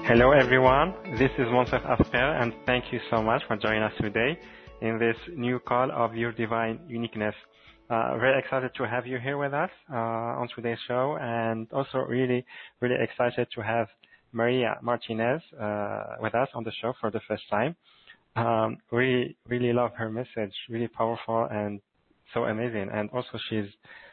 Hello everyone, this is Monsef Asper and thank you so much for joining us today in this new call of Your Divine Uniqueness. Very excited to have you here with us on today's show, and also really excited to have Maria Martinez with us on the show for the first time. Really love her message, really powerful and so amazing. And also she's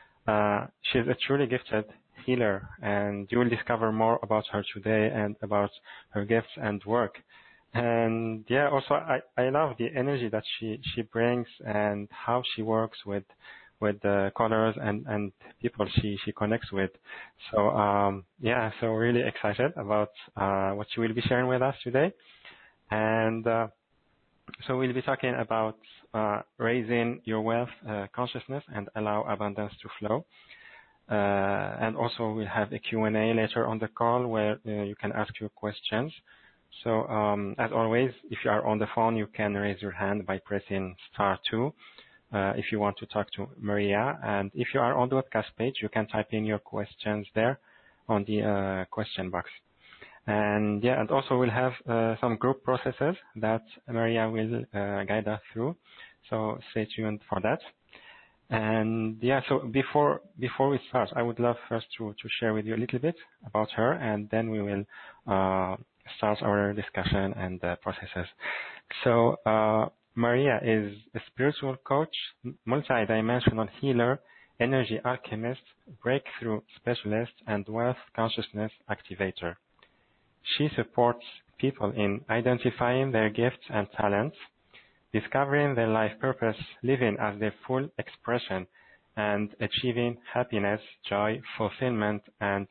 a truly gifted healer, and you will discover more about her today and about her gifts and work. And yeah, also I love the energy that she brings and how she works with the callers and people she connects with. So so really excited about what she will be sharing with us today. And so we'll be talking about raising your wealth consciousness and allow abundance to flow. And also we'll have a Q&A later on the call where you can ask your questions. So as always, if you are on the phone, you can raise your hand by pressing *2 if you want to talk to Maria. And if you are on the webcast page, you can type in your questions there on the question box. And yeah, and also we'll have some group processes that Maria will guide us through. So stay tuned for that. And yeah, so before we start, I would love first to share with you a little bit about her, and then we will start our discussion and processes. So Maria is a spiritual coach, multi-dimensional healer, energy alchemist, breakthrough specialist, and wealth consciousness activator. She supports people in identifying their gifts and talents, discovering their life purpose, living as their full expression, and achieving happiness, joy, fulfillment, and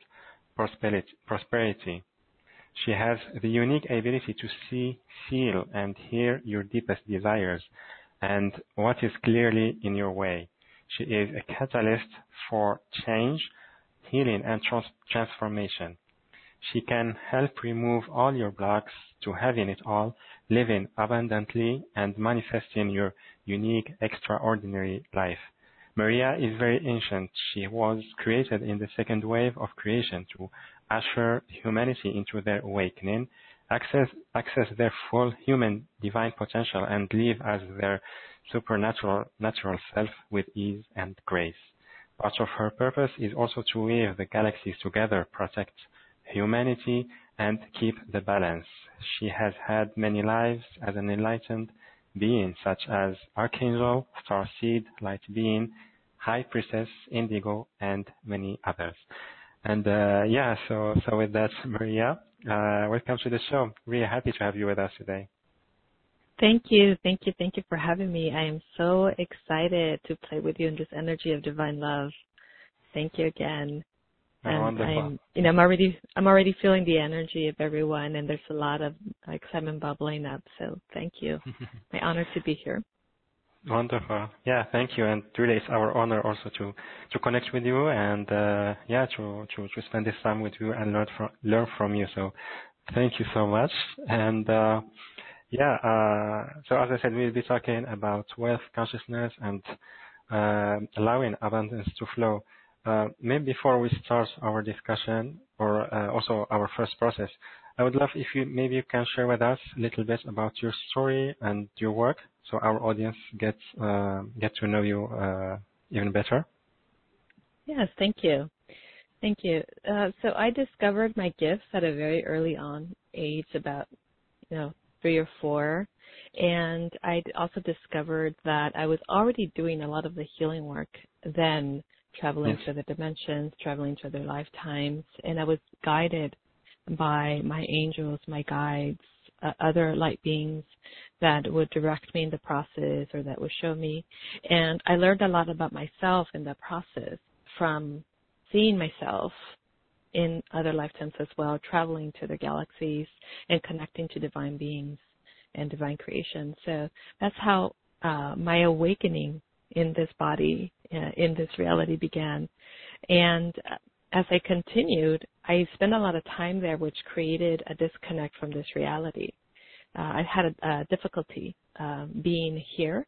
prosperity. She has the unique ability to see, feel, and hear your deepest desires and what is clearly in your way. She is a catalyst for change, healing, and transformation. She can help remove all your blocks to having it all, living abundantly, and manifesting your unique, extraordinary life. Maria is very ancient. She was created in the second wave of creation to usher humanity into their awakening, access their full human divine potential, and live as their supernatural natural self with ease and grace. Part of her purpose is also to weave the galaxies together, protect humanity, and keep the balance. She has had many lives as an enlightened being, such as Archangel, Starseed, Light Being, High Priestess, Indigo, and many others. And so with that, Maria, welcome to the show. Really happy to have you with us today. Thank you for having me. I am so excited to play with you in this energy of divine love. Thank you again. And wonderful. I'm already feeling the energy of everyone, and there's a lot of excitement bubbling up. So thank you. My honor to be here. Wonderful. Yeah, thank you. And really, it's our honor also to connect with you and to spend this time with you and learn from you. So thank you so much. And so as I said, we'll be talking about wealth consciousness and allowing abundance to flow. Maybe before we start our discussion or also our first process, I would love if you can share with us a little bit about your story and your work, so our audience get to know you even better. Yes, thank you. So I discovered my gifts at a very early on age, about 3 or 4, and I also discovered that I was already doing a lot of the healing work then. Traveling to other dimensions, traveling to other lifetimes, and I was guided by my angels, my guides, other light beings that would direct me in the process or that would show me. And I learned a lot about myself in that process from seeing myself in other lifetimes as well, traveling to the galaxies and connecting to divine beings and divine creation. So that's how my awakening in this body, in this reality began. And as I continued, I spent a lot of time there, which created a disconnect from this reality. I had a difficulty being here,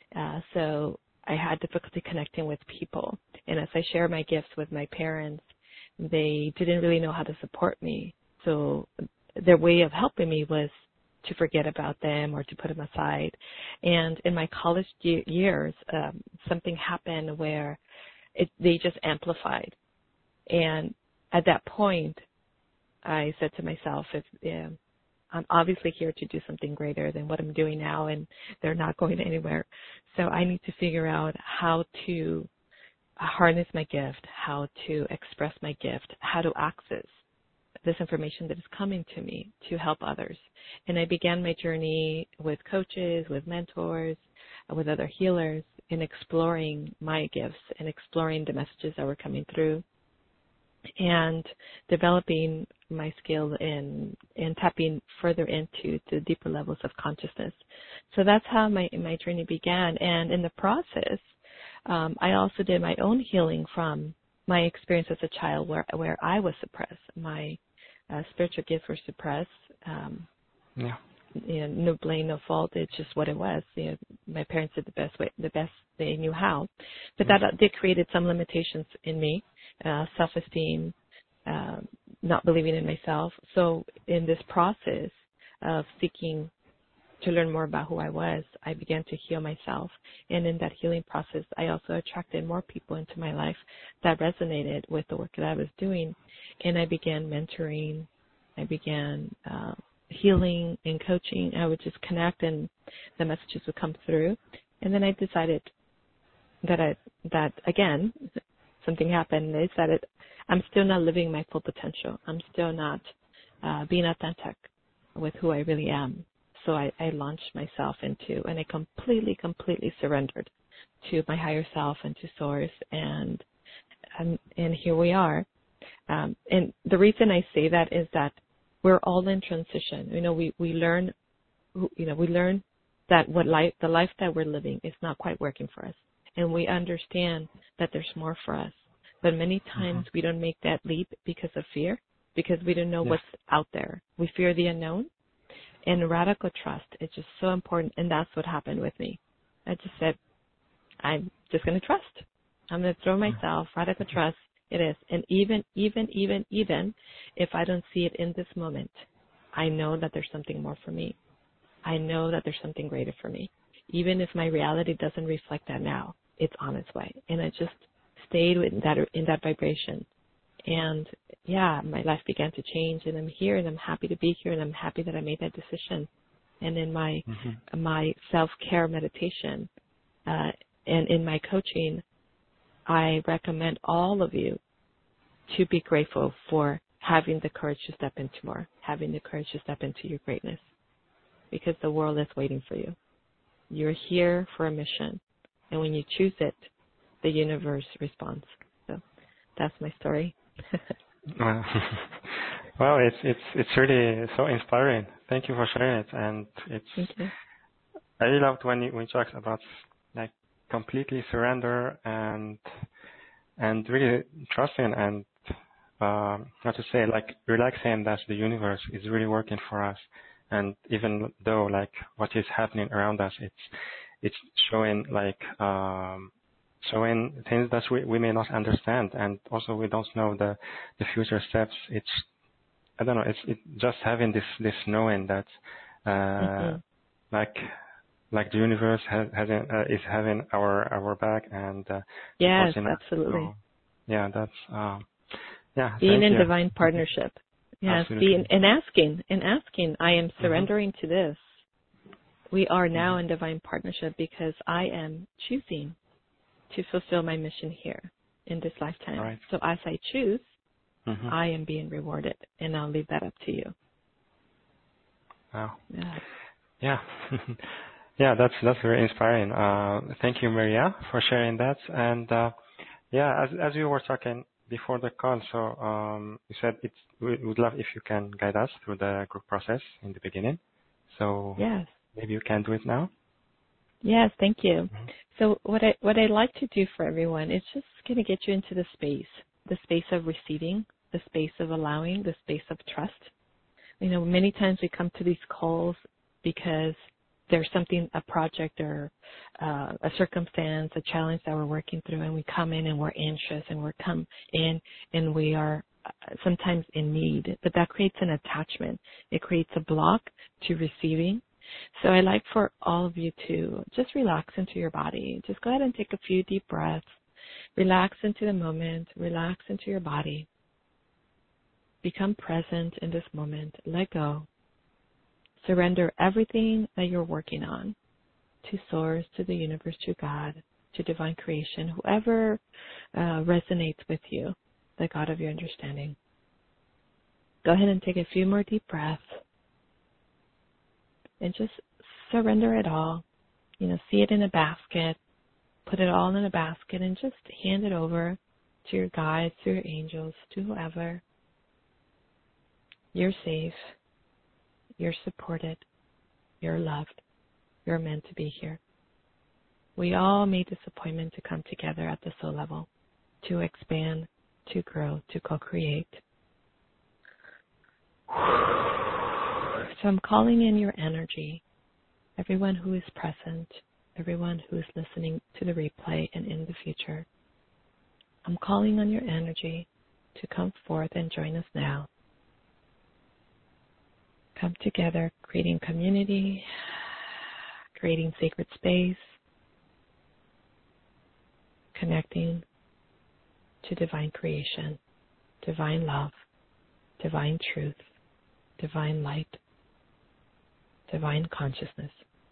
so I had difficulty connecting with people. And as I shared my gifts with my parents, they didn't really know how to support me. So their way of helping me was to forget about them or to put them aside. And in my college years, something happened where they just amplified. And at that point, I said to myself, I'm obviously here to do something greater than what I'm doing now, and they're not going anywhere. So I need to figure out how to harness my gift, how to express my gift, how to access this information that is coming to me to help others. And I began my journey with coaches, with mentors, with other healers in exploring my gifts and exploring the messages that were coming through and developing my skill in tapping further into the deeper levels of consciousness. So that's how my journey began. And in the process, I also did my own healing from my experience as a child where I was suppressed. My spiritual gifts were suppressed. No blame, no fault. It's just what it was. My parents did the best they knew how. But that did created some limitations in me, self-esteem, not believing in myself. So in this process of seeking to learn more about who I was, I began to heal myself. And in that healing process, I also attracted more people into my life that resonated with the work that I was doing. And I began mentoring. I began healing and coaching. I would just connect and the messages would come through. And then I decided that again, something happened is that I'm still not living my full potential. I'm still not being authentic with who I really am. So I launched myself into, and I completely surrendered to my higher self and to Source, and here we are. And the reason I say that is that we're all in transition. We learn that the life that we're living is not quite working for us, and we understand that there's more for us. But many times we don't make that leap because of fear, because we don't know what's out there. We fear the unknown. And radical trust is just so important, and that's what happened with me. I just said, I'm just going to trust. I'm going to throw myself, radical trust, it is. And even if I don't see it in this moment, I know that there's something more for me. I know that there's something greater for me. Even if my reality doesn't reflect that now, it's on its way. And I just stayed in that vibration. And my life began to change, and I'm here, and I'm happy to be here, and I'm happy that I made that decision. And in my self-care meditation and in my coaching, I recommend all of you to be grateful for having the courage to step into more, having the courage to step into your greatness, because the world is waiting for you. You're here for a mission, and when you choose it, the universe responds. So that's my story. Well, it's really so inspiring. Thank you for sharing it, and Thank you. I really loved when you talked about like completely surrender and really trusting and how to say, like relaxing that the universe is really working for us, and even though like what is happening around us, it's showing like showing things that we may not understand, and also we don't know the future steps. It's, I don't know, it's just having this knowing that like the universe is having our back and yes, supporting us. absolutely. So, that's being in divine partnership. Yes, absolutely. and asking. I am surrendering to this. We are now in divine partnership because I am choosing to fulfill my mission here in this lifetime. Right. So as I choose, I am being rewarded, and I'll leave that up to you. Wow. Yeah. Yeah, that's very inspiring. Thank you, Maria, for sharing that. And as we were talking before the call, so you said we would love if you can guide us through the group process in the beginning. So yes, maybe you can do it now. Yes, thank you. So what I'd like to do for everyone is just going to get you into the space of receiving, the space of allowing, the space of trust. Many times we come to these calls because there's something, a project or a circumstance, a challenge that we're working through, and we come in and we're anxious, and we come in and we are sometimes in need, but that creates an attachment. It creates a block to receiving. So I like for all of you to just relax into your body. Just go ahead and take a few deep breaths. Relax into the moment. Relax into your body. Become present in this moment. Let go. Surrender everything that you're working on to Source, to the universe, to God, to divine creation, whoever resonates with you, the God of your understanding. Go ahead and take a few more deep breaths and just surrender it all. See it in a basket. Put it all in a basket and just hand it over to your guides, to your angels, to whoever. You're safe. You're supported. You're loved. You're meant to be here. We all made this appointment to come together at the soul level, to expand, to grow, to co-create. So I'm calling in your energy, everyone who is present, everyone who is listening to the replay and in the future. I'm calling on your energy to come forth and join us now. Come together, creating community, creating sacred space, connecting to divine creation, divine love, divine truth, divine light, divine consciousness.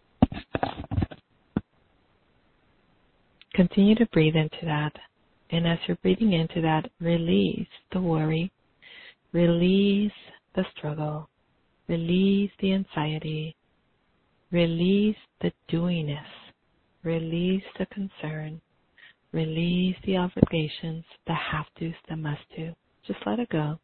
Continue to breathe into that. And as you're breathing into that, release the worry, release the struggle, release the anxiety, release the doingness, release the concern, release the obligations, the have-tos, the must-to. Just let it go.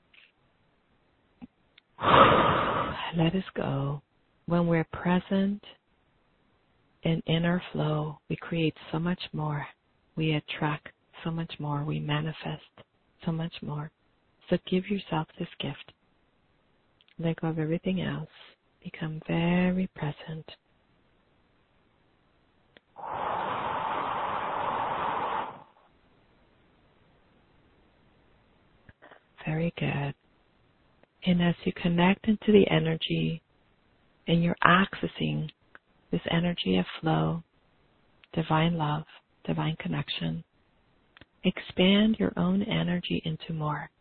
Let us go. When we're present and in our flow, we create so much more. We attract so much more. We manifest so much more. So give yourself this gift. Let go of everything else. Become very present. Very good. And as you connect into the energy and you're accessing this energy of flow, divine love, divine connection, expand your own energy into more.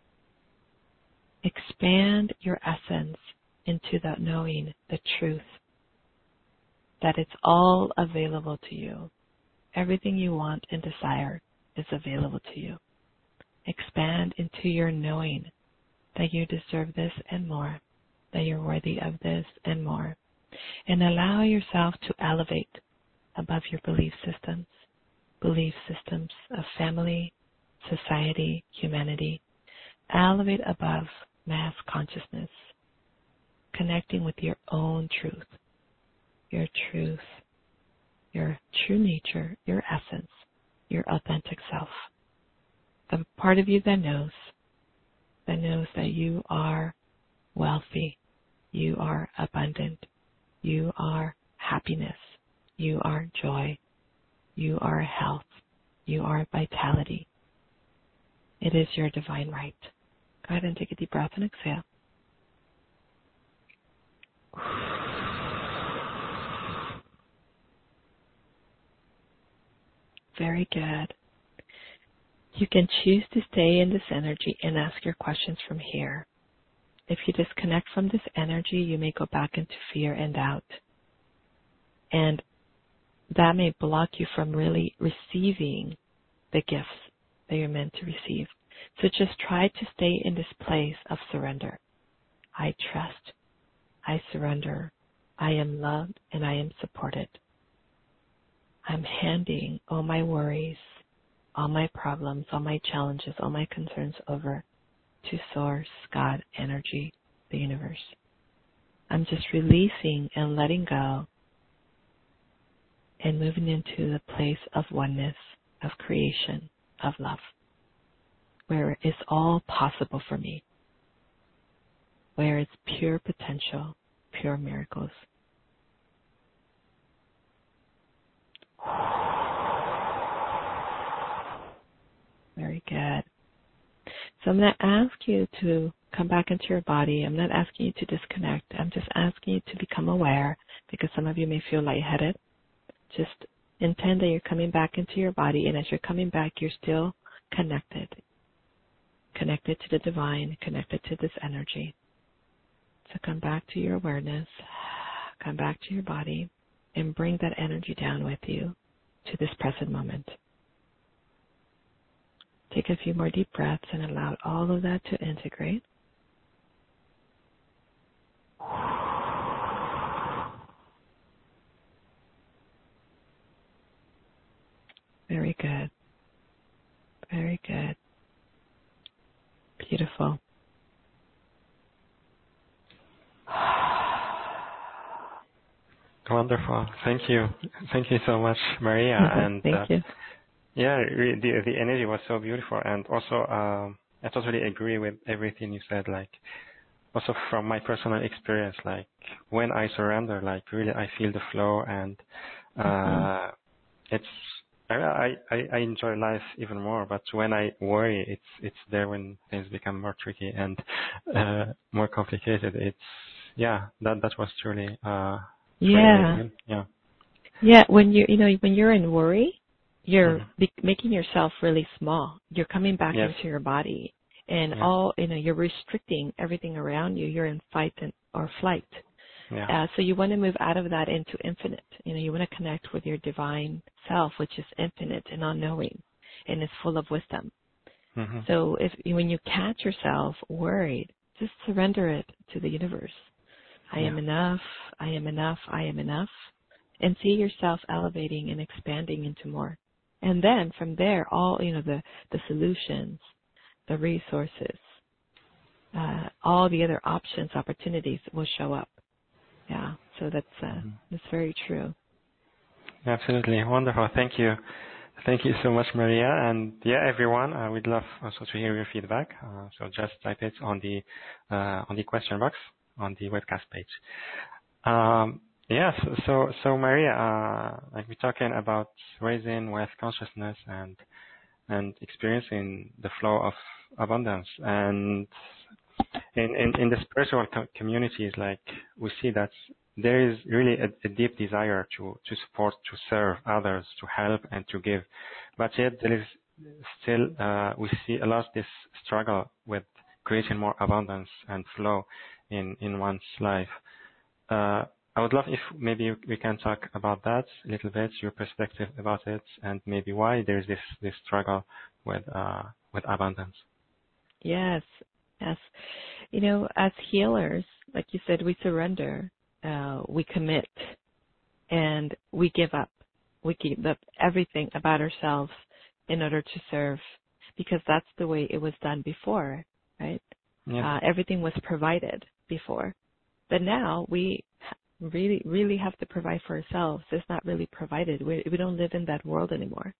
Expand your essence into the knowing, the truth, that it's all available to you. Everything you want and desire is available to you. Expand into your knowing that you deserve this and more, that you're worthy of this and more. And allow yourself to elevate above your belief systems of family, society, humanity. Elevate above mass consciousness, connecting with your own truth, your true nature, your essence, your authentic self. The part of you that knows that you are wealthy, you are abundant, you are happiness, you are joy, you are health, you are vitality. It is your divine right. Go ahead and take a deep breath and exhale. Very good. You can choose to stay in this energy and ask your questions from here. If you disconnect from this energy, you may go back into fear and doubt. And that may block you from really receiving the gifts that you're meant to receive. So just try to stay in this place of surrender. I trust. I surrender. I am loved and I am supported. I'm handing all my worries, all my problems, all my challenges, all my concerns over to Source, God, energy, the universe. I'm just releasing and letting go and moving into the place of oneness, of creation, of love, where it's all possible for me, where it's pure potential, pure miracles. Very good. So I'm going to ask you to come back into your body. I'm not asking you to disconnect. I'm just asking you to become aware, because some of you may feel lightheaded. Just intend that you're coming back into your body, and as you're coming back, you're still connected to the divine, connected to this energy. So come back to your awareness, come back to your body, and bring that energy down with you to this present moment. Take a few more deep breaths and allow all of that to integrate. Very good. Very good. Beautiful. Wonderful. Thank you. Thank you so much, Maria. And Thank you. yeah, the energy was so beautiful. And also, I totally agree with everything you said. Like, also from my personal experience, like when I surrender, like really I feel the flow, and I enjoy life even more. But when I worry, it's there when things become more tricky and more complicated. That was truly amazing. Yeah. When you're in worry, you're making yourself really small. You're coming back into your body, and you're restricting everything around you. You're in fight or flight. Yeah. So you want to move out of that into infinite. You want to connect with your divine self, which is infinite and unknowing, and is full of wisdom. Mm-hmm. So when you catch yourself worried, just surrender it to the universe. I am enough. I am enough. I am enough. And see yourself elevating and expanding into more. And then from there, all the solutions, the resources, all the other options, opportunities will show up. Yeah, so that's very true. Absolutely wonderful. Thank you so much, Maria. And everyone, we'd love also to hear your feedback. So just type it on the question box on the webcast page. So Maria, like we're talking about raising wealth consciousness and experiencing the flow of abundance, and in the spiritual communities, like we see that there is really a deep desire to support, to serve others, to help and to give, but yet there is still we see a lot of this struggle with creating more abundance and flow in one's life. I would love if maybe we can talk about that a little bit, your perspective about it, and maybe why there's this struggle with abundance. Yes. As healers, like you said, we surrender, we commit, and we give up. We give up everything about ourselves in order to serve, because that's the way it was done before, right? Yeah. Everything was provided before, but now we really have to provide for ourselves. It's not really provided. We don't live in that world anymore.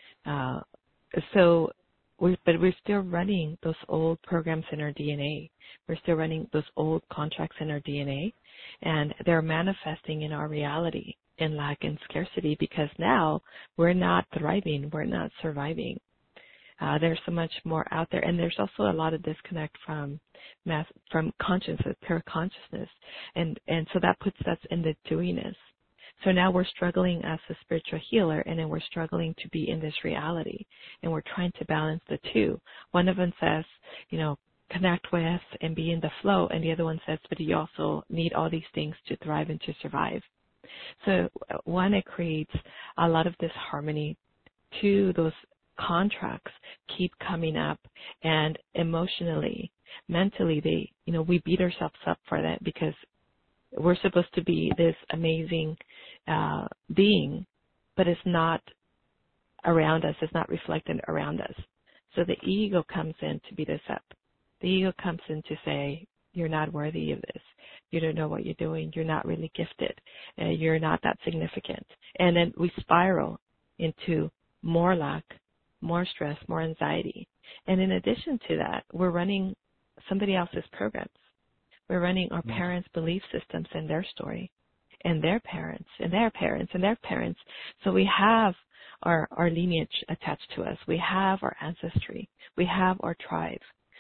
But we're still running those old programs in our DNA. We're still running those old contracts in our DNA, and they're manifesting in our reality in lack and scarcity, because now we're not thriving, we're not surviving. There's so much more out there, and there's also a lot of disconnect from consciousness, pure consciousness, and so that puts us in the doingness. So now we're struggling as a spiritual healer, and then we're struggling to be in this reality, and we're trying to balance the two. One of them says, connect with and be in the flow, and the other one says, but you also need all these things to thrive and to survive. So one, it creates a lot of disharmony. Two, those contracts keep coming up, and emotionally, mentally, we beat ourselves up for that, because we're supposed to be this amazing being, but it's not around us. It's not reflected around us. So the ego comes in to beat us up. The ego comes in to say, you're not worthy of this. You don't know what you're doing. You're not really gifted. You're not that significant. And then we spiral into more lack, more stress, more anxiety. And in addition to that, we're running somebody else's programs. We're running our parents' belief systems and their story, and their parents, and their parents, and their parents. So we have our lineage attached to us. We have our ancestry. We have our tribe.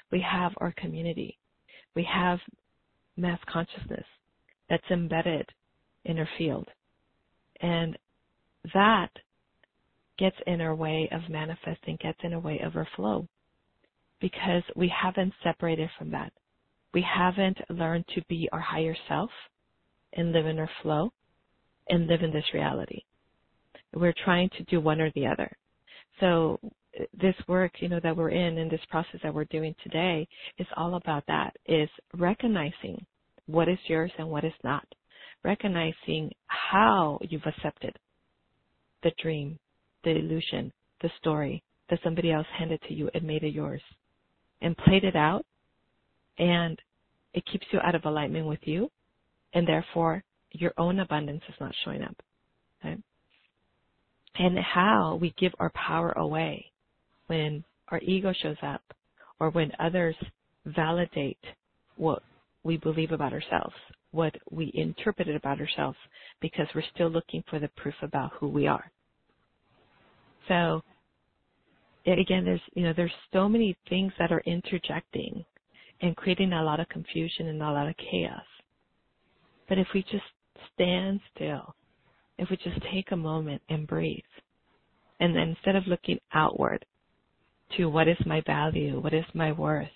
We have our community. We have mass consciousness that's embedded in our field. And that gets in our way of manifesting, gets in our way of our flow, because we haven't separated from that. We haven't learned to be our higher self and live in our flow and live in this reality. We're trying to do one or the other. So this work, that we're in this process that we're doing today is all about that, is recognizing what is yours and what is not. Recognizing how you've accepted the dream, the illusion, the story that somebody else handed to you and made it yours and played it out, and it keeps you out of alignment with you, and therefore your own abundance is not showing up. Okay? And how we give our power away when our ego shows up or when others validate what we believe about ourselves, what we interpreted about ourselves, because we're still looking for the proof about who we are. So again, there's so many things that are interjecting and creating a lot of confusion and a lot of chaos. But if we just stand still, if we just take a moment and breathe, and then instead of looking outward to what is my value, what is my worth,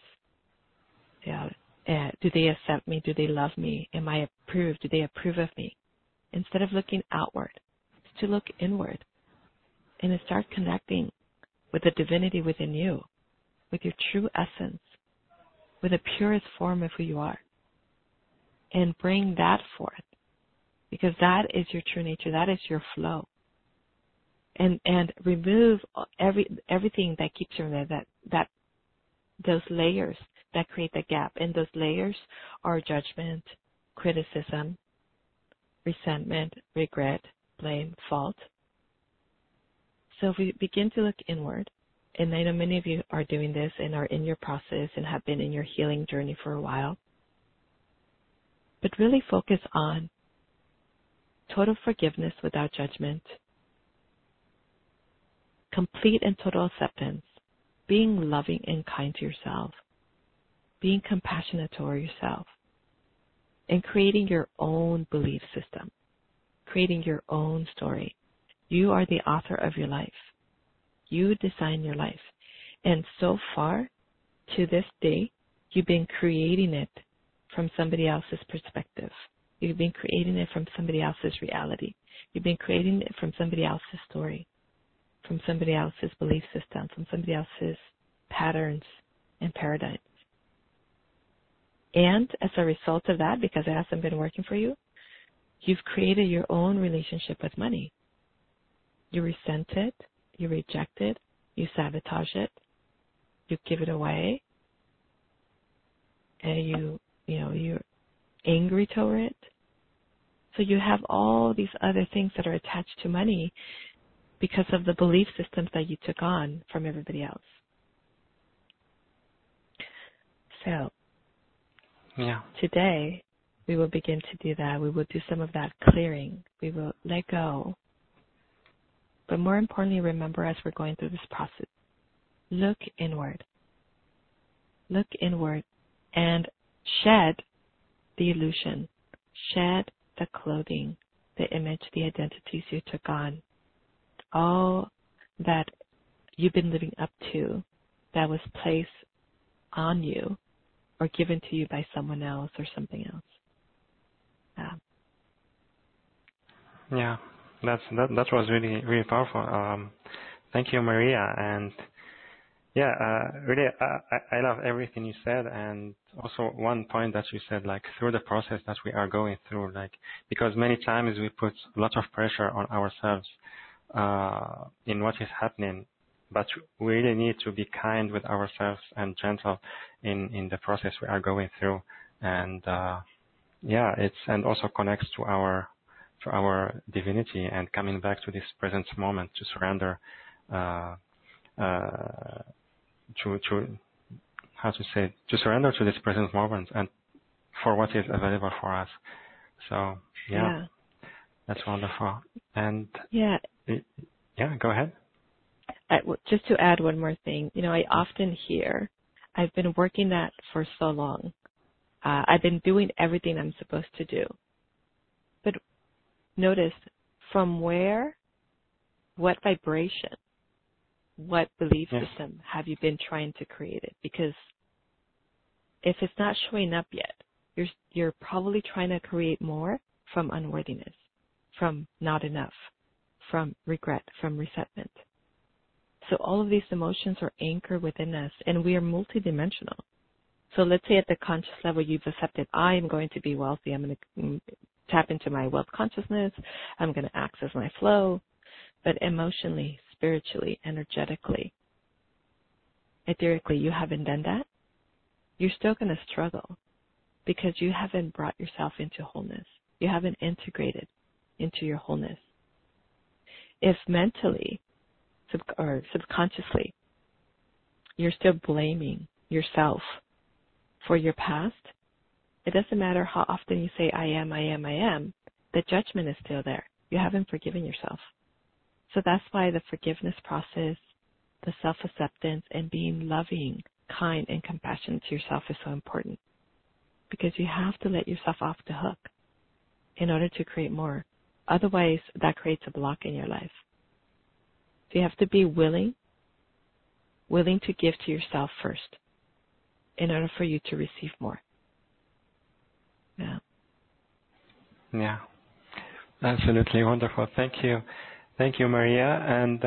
do they accept me, do they love me, am I approved, do they approve of me? Instead of looking outward, it's to look inward and to start connecting with the divinity within you, with your true essence, with the purest form of who you are, and bring that forth, because that is your true nature, that is your flow. And remove everything that keeps you in there, that those layers that create the gap. And those layers are judgment, criticism, resentment, regret, blame, fault. So if we begin to look inward, and I know many of you are doing this and are in your process and have been in your healing journey for a while, but really focus on total forgiveness without judgment, complete and total acceptance, being loving and kind to yourself, being compassionate toward yourself, and creating your own belief system, creating your own story. You are the author of your life. You design your life. And so far, to this day, you've been creating it from somebody else's perspective. You've been creating it from somebody else's reality. You've been creating it from somebody else's story, from somebody else's belief system, from somebody else's patterns and paradigms. And as a result of that, because it hasn't been working for you, you've created your own relationship with money. You resent it, you reject it, you sabotage it, you give it away, and you're angry toward it. So you have all these other things that are attached to money because of the belief systems that you took on from everybody else. So today we will begin to do that. We will do some of that clearing. We will let go. But more importantly, remember, as we're going through this process, look inward. Look inward and shed the illusion, shed the clothing, the image, the identities you took on, all that you've been living up to that was placed on you or given to you by someone else or something else. Yeah, that was really, really powerful. Thank you, Maria. And really, I love everything you said. And also one point that you said, like through the process that we are going through, like, because many times we put a lot of pressure on ourselves in what is happening, but we really need to be kind with ourselves and gentle in the process we are going through. And and also connects to our divinity and coming back to this present moment, to surrender to surrender to this present moment and for what is available for us. So that's wonderful. And go ahead. Just to add one more thing, I often hear I've been working that for so long. I've been doing everything I'm supposed to do. But notice from where, what vibration, what belief system have you been trying to create it? Because if it's not showing up yet, you're probably trying to create more from unworthiness, from not enough, from regret, from resentment. So all of these emotions are anchored within us, and we are multidimensional. So let's say at the conscious level, you've accepted, I am going to be wealthy. I'm going to tap into my wealth consciousness. I'm going to access my flow. But emotionally, spiritually, energetically, etherically, you haven't done that. You're still going to struggle because you haven't brought yourself into wholeness. You haven't integrated into your wholeness. If mentally or subconsciously, you're still blaming yourself for your past, it doesn't matter how often you say, I am, the judgment is still there. You haven't forgiven yourself. So that's why the forgiveness process, the self-acceptance, and being loving, kind, and compassionate to yourself is so important. Because you have to let yourself off the hook in order to create more. Otherwise, that creates a block in your life. So you have to be willing to give to yourself first in order for you to receive more. Yeah. Yeah. Absolutely wonderful. Thank you. Thank you, Maria. And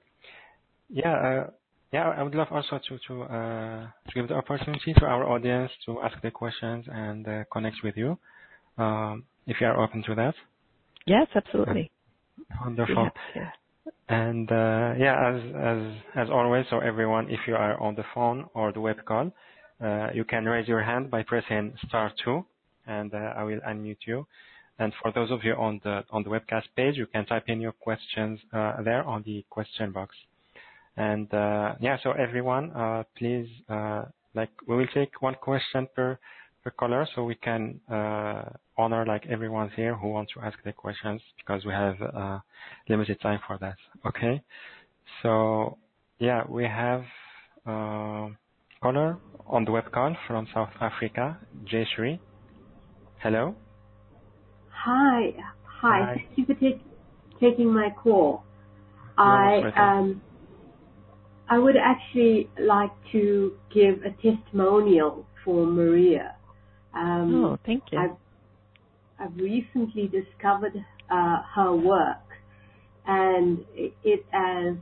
I would love also to give the opportunity to our audience to ask their questions and connect with you, if you are open to that. Yes, absolutely. Wonderful. Yeah. And as always, so everyone, if you are on the phone or the web call, you can raise your hand by pressing *2, and I will unmute you. And for those of you on the webcast page, you can type in your questions there on the question box. And so everyone, please, we will take one question per caller, so we can honor everyone's here who wants to ask their questions, because we have limited time for that. Okay. So we have caller on the web call from South Africa, Jayshree. Hello. Hi. Thank you for taking my call. I would actually like to give a testimonial for Maria. Thank you. I've recently discovered her work, and it has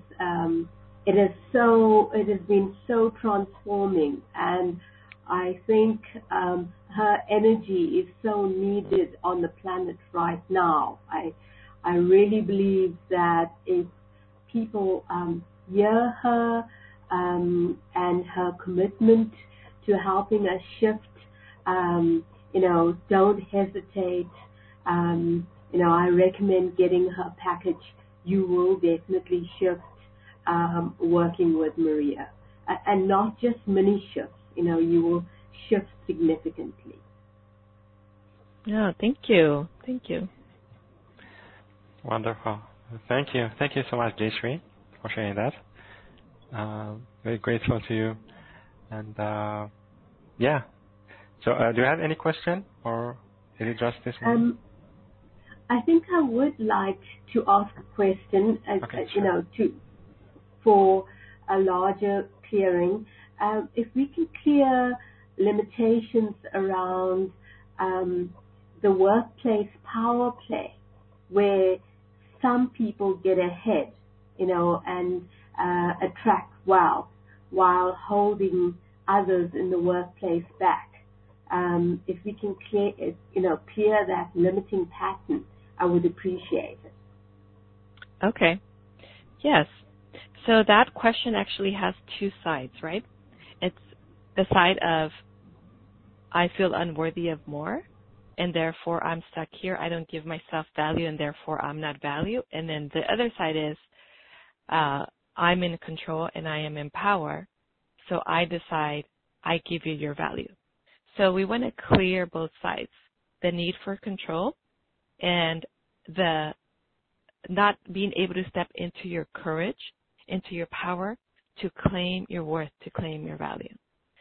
been so transforming, and I think her energy is so needed on the planet right now. I really believe that if people hear her and her commitment to helping us shift, don't hesitate. I recommend getting her package. You will definitely shift working with Maria. And not just mini shifts, you will shift significantly. Yeah, thank you. Thank you. Wonderful. Thank you. Thank you so much, Jayshree, for sharing that. Very grateful to you. And So do you have any question, or is it just this one? I think I would like to ask a question, Okay, sure. For a larger clearing. If we can clear limitations around the workplace power play, where some people get ahead, and attract wealth while holding others in the workplace back. If we can clear that limiting pattern, I would appreciate it. Okay. Yes. So that question actually has two sides, right? It's the side of I feel unworthy of more, and therefore I'm stuck here. I don't give myself value, and therefore I'm not valued. And then the other side is I'm in control and I am in power, so I decide I give you your value. So we want to clear both sides, the need for control and the not being able to step into your courage, into your power to claim your worth, to claim your value.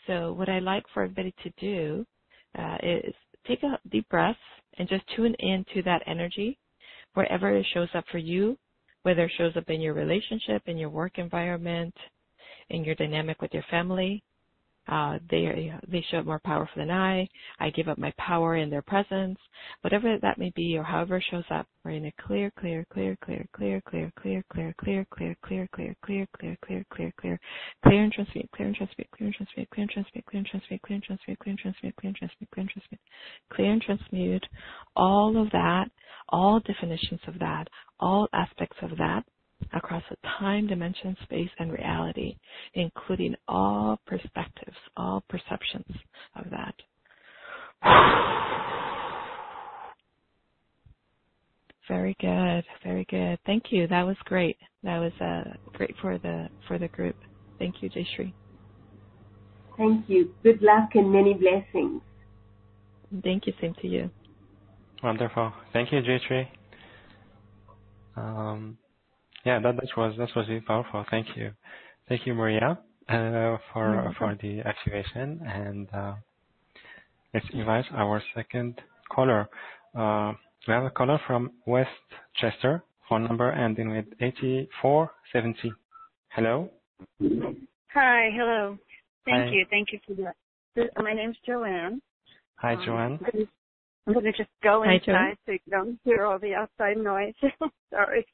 So what I like for everybody to do is take a deep breath and just tune into that energy wherever it shows up for you, whether it shows up in your relationship, in your work environment, in your dynamic with your family. They show up more powerful than I give up my power in their presence, whatever that may be, or however it shows up. We're in a clear, clear, clear, clear, clear, clear, clear, clear, clear, clear, clear, clear, clear, clear, clear, clear, clear, clear and transmute, clear and transmute, clear and transmute, clear and transmute, clear and transmute, clear and transmute, clear and transmute, clear and transmute, clear and transmute, clear and transmute, all of that, all definitions of that, all aspects of that, across a time, dimension, space, and reality, including all perspectives, all perceptions of that. Very good, very good. Thank you. That was great. That was great for the group. Thank you, Jayshree. Thank you. Good luck and many blessings. Thank you. Same to you. Wonderful. Thank you, Jayshree. Yeah, that was really powerful. Thank you, Maria, for the activation. And let's invite our second caller. We have a caller from Westchester, phone number ending with 8470. Hello. Hi. Hello. Hi. Thank you for that. My name's Joanne. Hi, Joanne. I'm going to just go Hi, inside Joanne. so you don't hear all the outside noise. Sorry.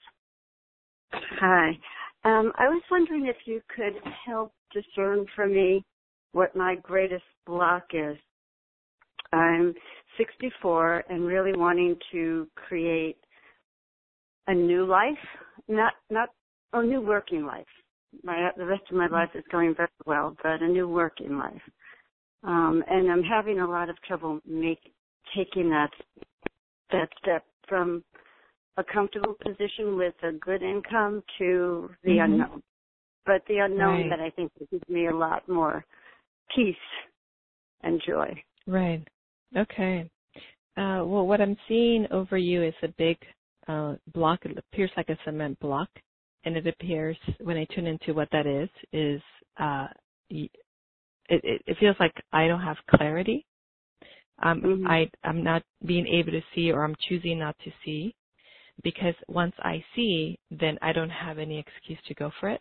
Hi. I was wondering if you could help discern for me what my greatest block is. I'm 64 and really wanting to create a new life, not a new working life. The rest of my life is going very well, but a new working life. And I'm having a lot of trouble taking that step from a comfortable position with a good income to the unknown. But the unknown that I think will give me a lot more peace and joy. Right. Okay. Well, what I'm seeing over you is a big block. It appears like a cement block, and it appears when I tune into what that is it feels like I don't have clarity. I'm not being able to see, or I'm choosing not to see, because once I see, then I don't have any excuse to go for it.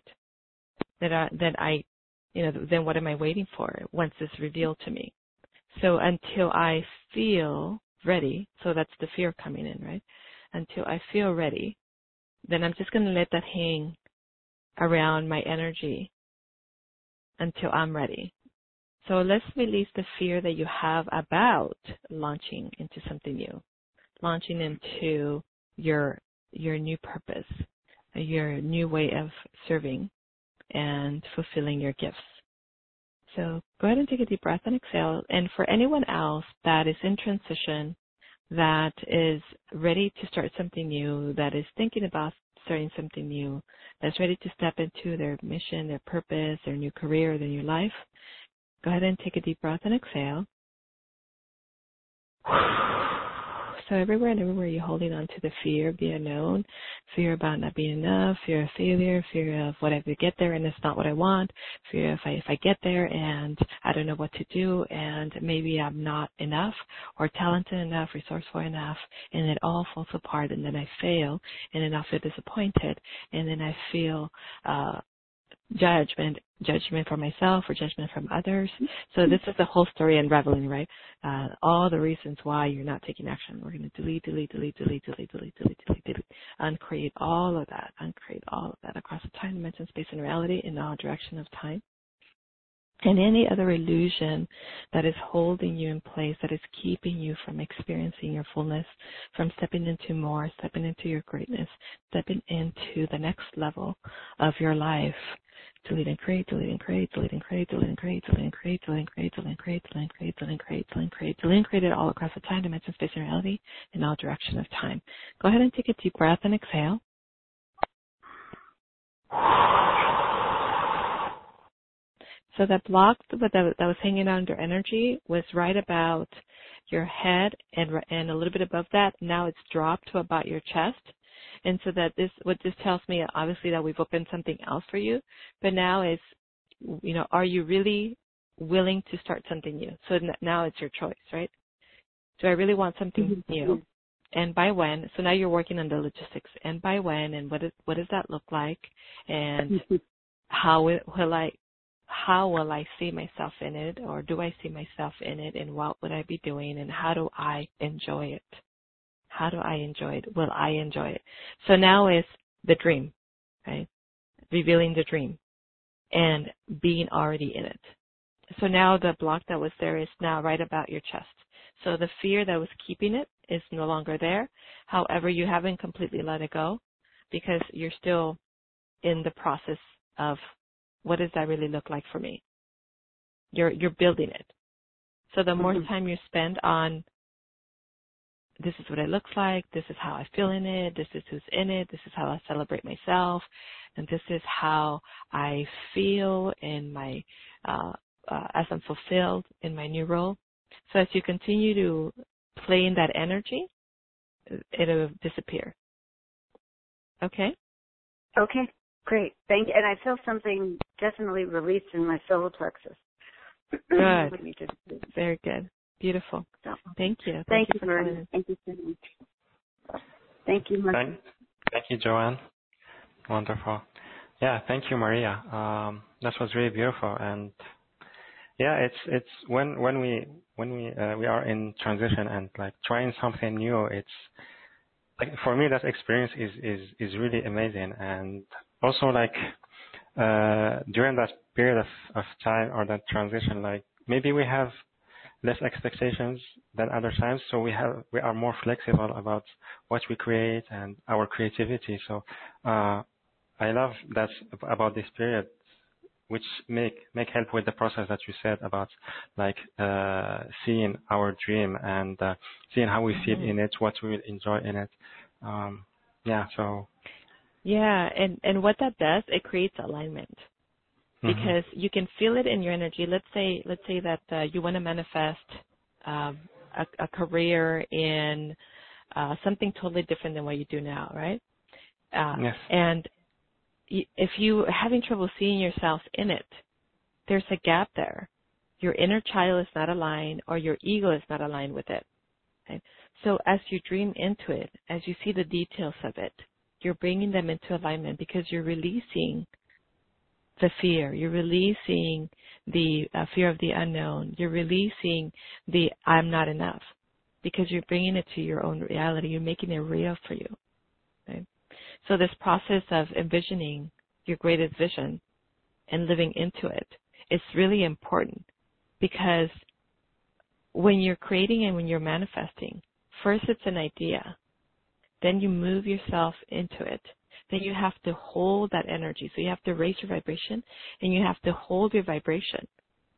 Then what am I waiting for once it's revealed to me? So until I feel ready, so that's the fear coming in, right? Until I feel ready, then I'm just going to let that hang around my energy until I'm ready. So let's release the fear that you have about launching into something new, launching into your new purpose, your new way of serving and fulfilling your gifts. So go ahead and take a deep breath and exhale. And for anyone else that is in transition, that is ready to start something new, that is thinking about starting something new, that's ready to step into their mission, their purpose, their new career, their new life, go ahead and take a deep breath and exhale. So everywhere you're holding on to the fear of the unknown, fear about not being enough, fear of failure, fear of what if I get there and it's not what I want, fear if I get there and I don't know what to do and maybe I'm not enough or talented enough, resourceful enough, and it all falls apart and then I fail and then I feel disappointed and then I feel judgment from myself or judgment from others. So this is the whole story unraveling, right? All the reasons why you're not taking action. We're going to delete, uncreate all of that across the time, dimension, space, and reality in all direction of time. And any other illusion that is holding you in place, that is keeping you from experiencing your fullness, from stepping into more, stepping into your greatness, stepping into the next level of your life. Delete and create, delete and create, delete and create, delete and create, delete and create, delete and create, delete and create, delete and create, delete and create, delete and create, delete and create it all across the time, dimension, space, and reality in all direction of time. Go ahead and take a deep breath and exhale. So that block that was hanging out under energy was right about your head and a little bit above that. Now it's dropped to about your chest. And so what this tells me, obviously, that we've opened something else for you. But now is, are you really willing to start something new. So now it's your choice, right? Do I really want something new? And by when? So now you're working on the logistics. And by when? And what does that look like? And how will I see myself in it? Or do I see myself in it? And what would I be doing? And how do I enjoy it? How do I enjoy it? Will I enjoy it? So now is the dream, right? Revealing the dream and being already in it. So now the block that was there is now right about your chest. So the fear that was keeping it is no longer there. However, you haven't completely let it go because you're still in the process of what does that really look like for me? You're building it. So the more time you spend on this is what it looks like, this is how I feel in it, this is who's in it, this is how I celebrate myself, and this is how I feel in my as I'm fulfilled in my new role. So as you continue to play in that energy, it'll disappear. Okay? Okay, great. Thank you. And I feel something definitely released in my solar plexus. Good. Very good. Beautiful. So, thank you. Thank you, Maria. Thank you so much. Thank you, Maria. Thank you, Joanne. Wonderful. Yeah, thank you, Maria. That was really beautiful. And yeah, it's when we are in transition and like trying something new, it's like for me that experience is really amazing. And also like during that period of time or that transition, like maybe we have less expectations than other times, so we are more flexible about what we create and our creativity. So I love that about this period, which make help with the process that you said about like seeing our dream and seeing how we feel in it, what we will enjoy in it. Yeah, and what that does, it creates alignment. Because you can feel it in your energy. Let's say that you want to manifest a career in something totally different than what you do now, right? Yes. And if you're having trouble seeing yourself in it, there's a gap there. Your inner child is not aligned, or your ego is not aligned with it. Okay? So as you dream into it, as you see the details of it, you're bringing them into alignment because you're releasing the fear. You're releasing the fear of the unknown. You're releasing the I'm not enough because you're bringing it to your own reality. You're making it real for you. Right? So this process of envisioning your greatest vision and living into it is really important because when you're creating and when you're manifesting, first it's an idea. Then you move yourself into it. Then you have to hold that energy. So you have to raise your vibration and you have to hold your vibration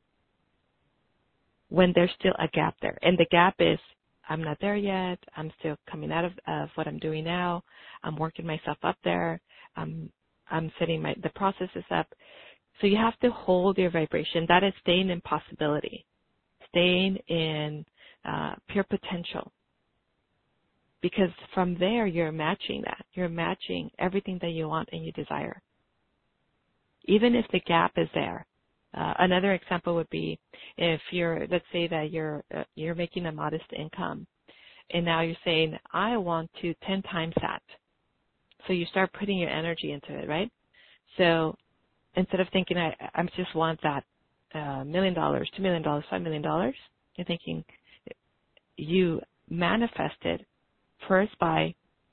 when there's still a gap there. And the gap is, I'm not there yet. I'm still coming out of what I'm doing now. I'm working myself up there. I'm setting the processes up. So you have to hold your vibration. That is staying in possibility, staying in pure potential. Because from there, you're matching that. You're matching everything that you want and you desire. Even if the gap is there. Another example would be if let's say that you're making a modest income and now you're saying, I want to 10 times that. So you start putting your energy into it, right? So instead of thinking, I just want that $1 million, $2 million, $5 million, you're thinking you manifested first by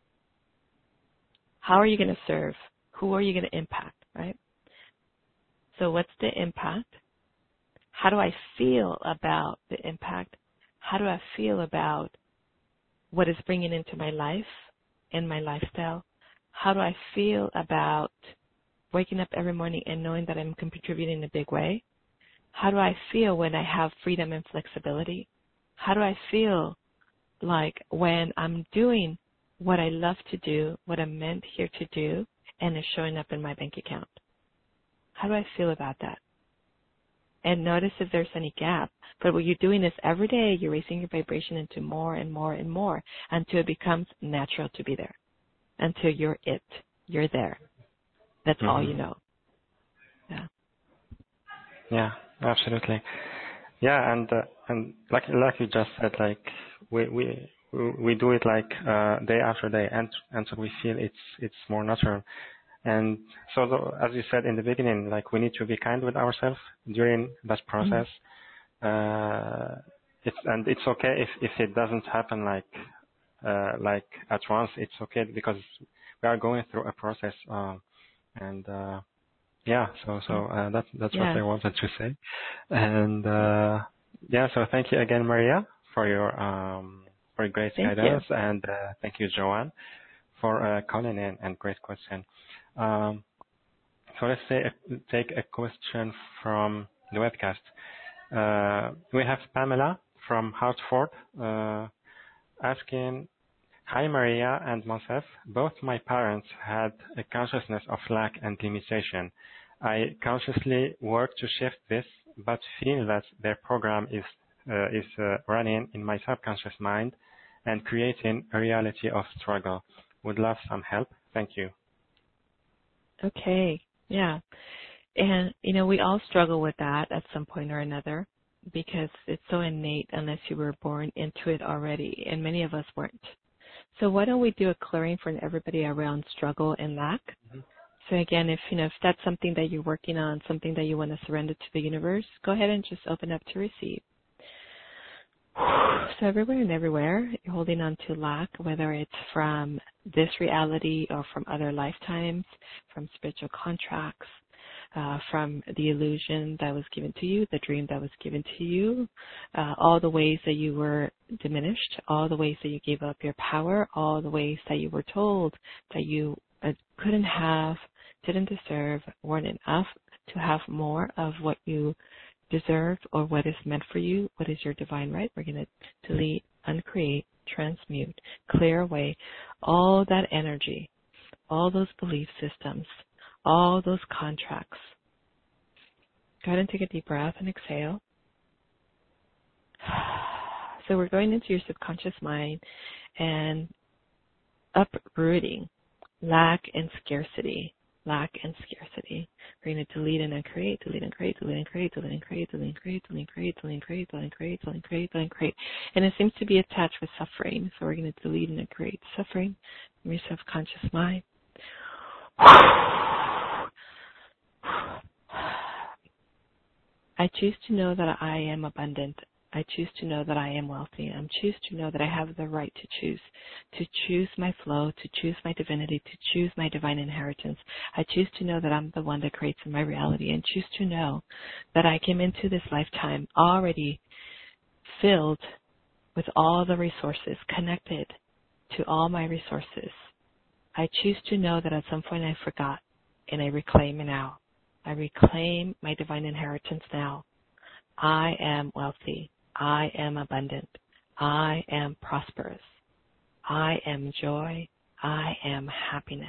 how are you going to serve? Who are you going to impact, right? So what's the impact? How do I feel about the impact? How do I feel about what it's bringing into my life and my lifestyle? How do I feel about waking up every morning and knowing that I'm contributing in a big way? How do I feel when I have freedom and flexibility? How do I feel like when I'm doing what I love to do, what I'm meant here to do, and it's showing up in my bank account? How do I feel about that? And notice if there's any gap. But what you're doing is every day you're raising your vibration into more and more and more until it becomes natural to be there, until you're it. You're there. That's all you know. Yeah. Yeah. Absolutely. Yeah, and like you just said, like we do it like day after day, and so we feel it's more natural. And so, as you said in the beginning, like we need to be kind with ourselves during that process. It's okay if it doesn't happen like at once. It's okay because we are going through a process. And yeah, so that's what I wanted to say. And yeah, so thank you again, Maria, for your great guidance, and thank you, Joanne, for calling in and great question. So let's take a question from the webcast. We have Pamela from Hartford asking, "Hi Maria and Monsef. Both my parents had a consciousness of lack and limitation. I consciously work to shift this, but feel that their program is running in my subconscious mind and creating a reality of struggle. Would love some help. Thank you." Okay. Yeah. And, we all struggle with that at some point or another because it's so innate unless you were born into it already, and many of us weren't. So why don't we do a clearing for everybody around struggle and lack? Mm-hmm. So again, if that's something that you're working on, something that you want to surrender to the universe, go ahead and just open up to receive. So everywhere, you're holding on to lack, whether it's from this reality or from other lifetimes, from spiritual contracts, from the illusion that was given to you, the dream that was given to you, all the ways that you were diminished, all the ways that you gave up your power, all the ways that you were told that you couldn't have, didn't deserve, weren't enough to have more of what you deserved or what is meant for you, what is your divine right. We're going to delete, uncreate, transmute, clear away all that energy, all those belief systems, all those contracts. Go ahead and take a deep breath and exhale. So we're going into your subconscious mind and uprooting lack and scarcity. Lack and scarcity. We're going to delete and uncreate, delete and create, delete and create, delete and create, delete and create, delete and create, delete and create, delete and create, delete and create, delete and create. And it seems to be attached with suffering. So we're going to delete and uncreate suffering from your subconscious mind. I choose to know that I am abundant. I choose to know that I am wealthy. I choose to know that I have the right to choose my flow, to choose my divinity, to choose my divine inheritance. I choose to know that I'm the one that creates my reality, and choose to know that I came into this lifetime already filled with all the resources, connected to all my resources. I choose to know that at some point I forgot, and I reclaim it now. I reclaim my divine inheritance now. I am wealthy. I am abundant. I am prosperous. I am joy. I am happiness.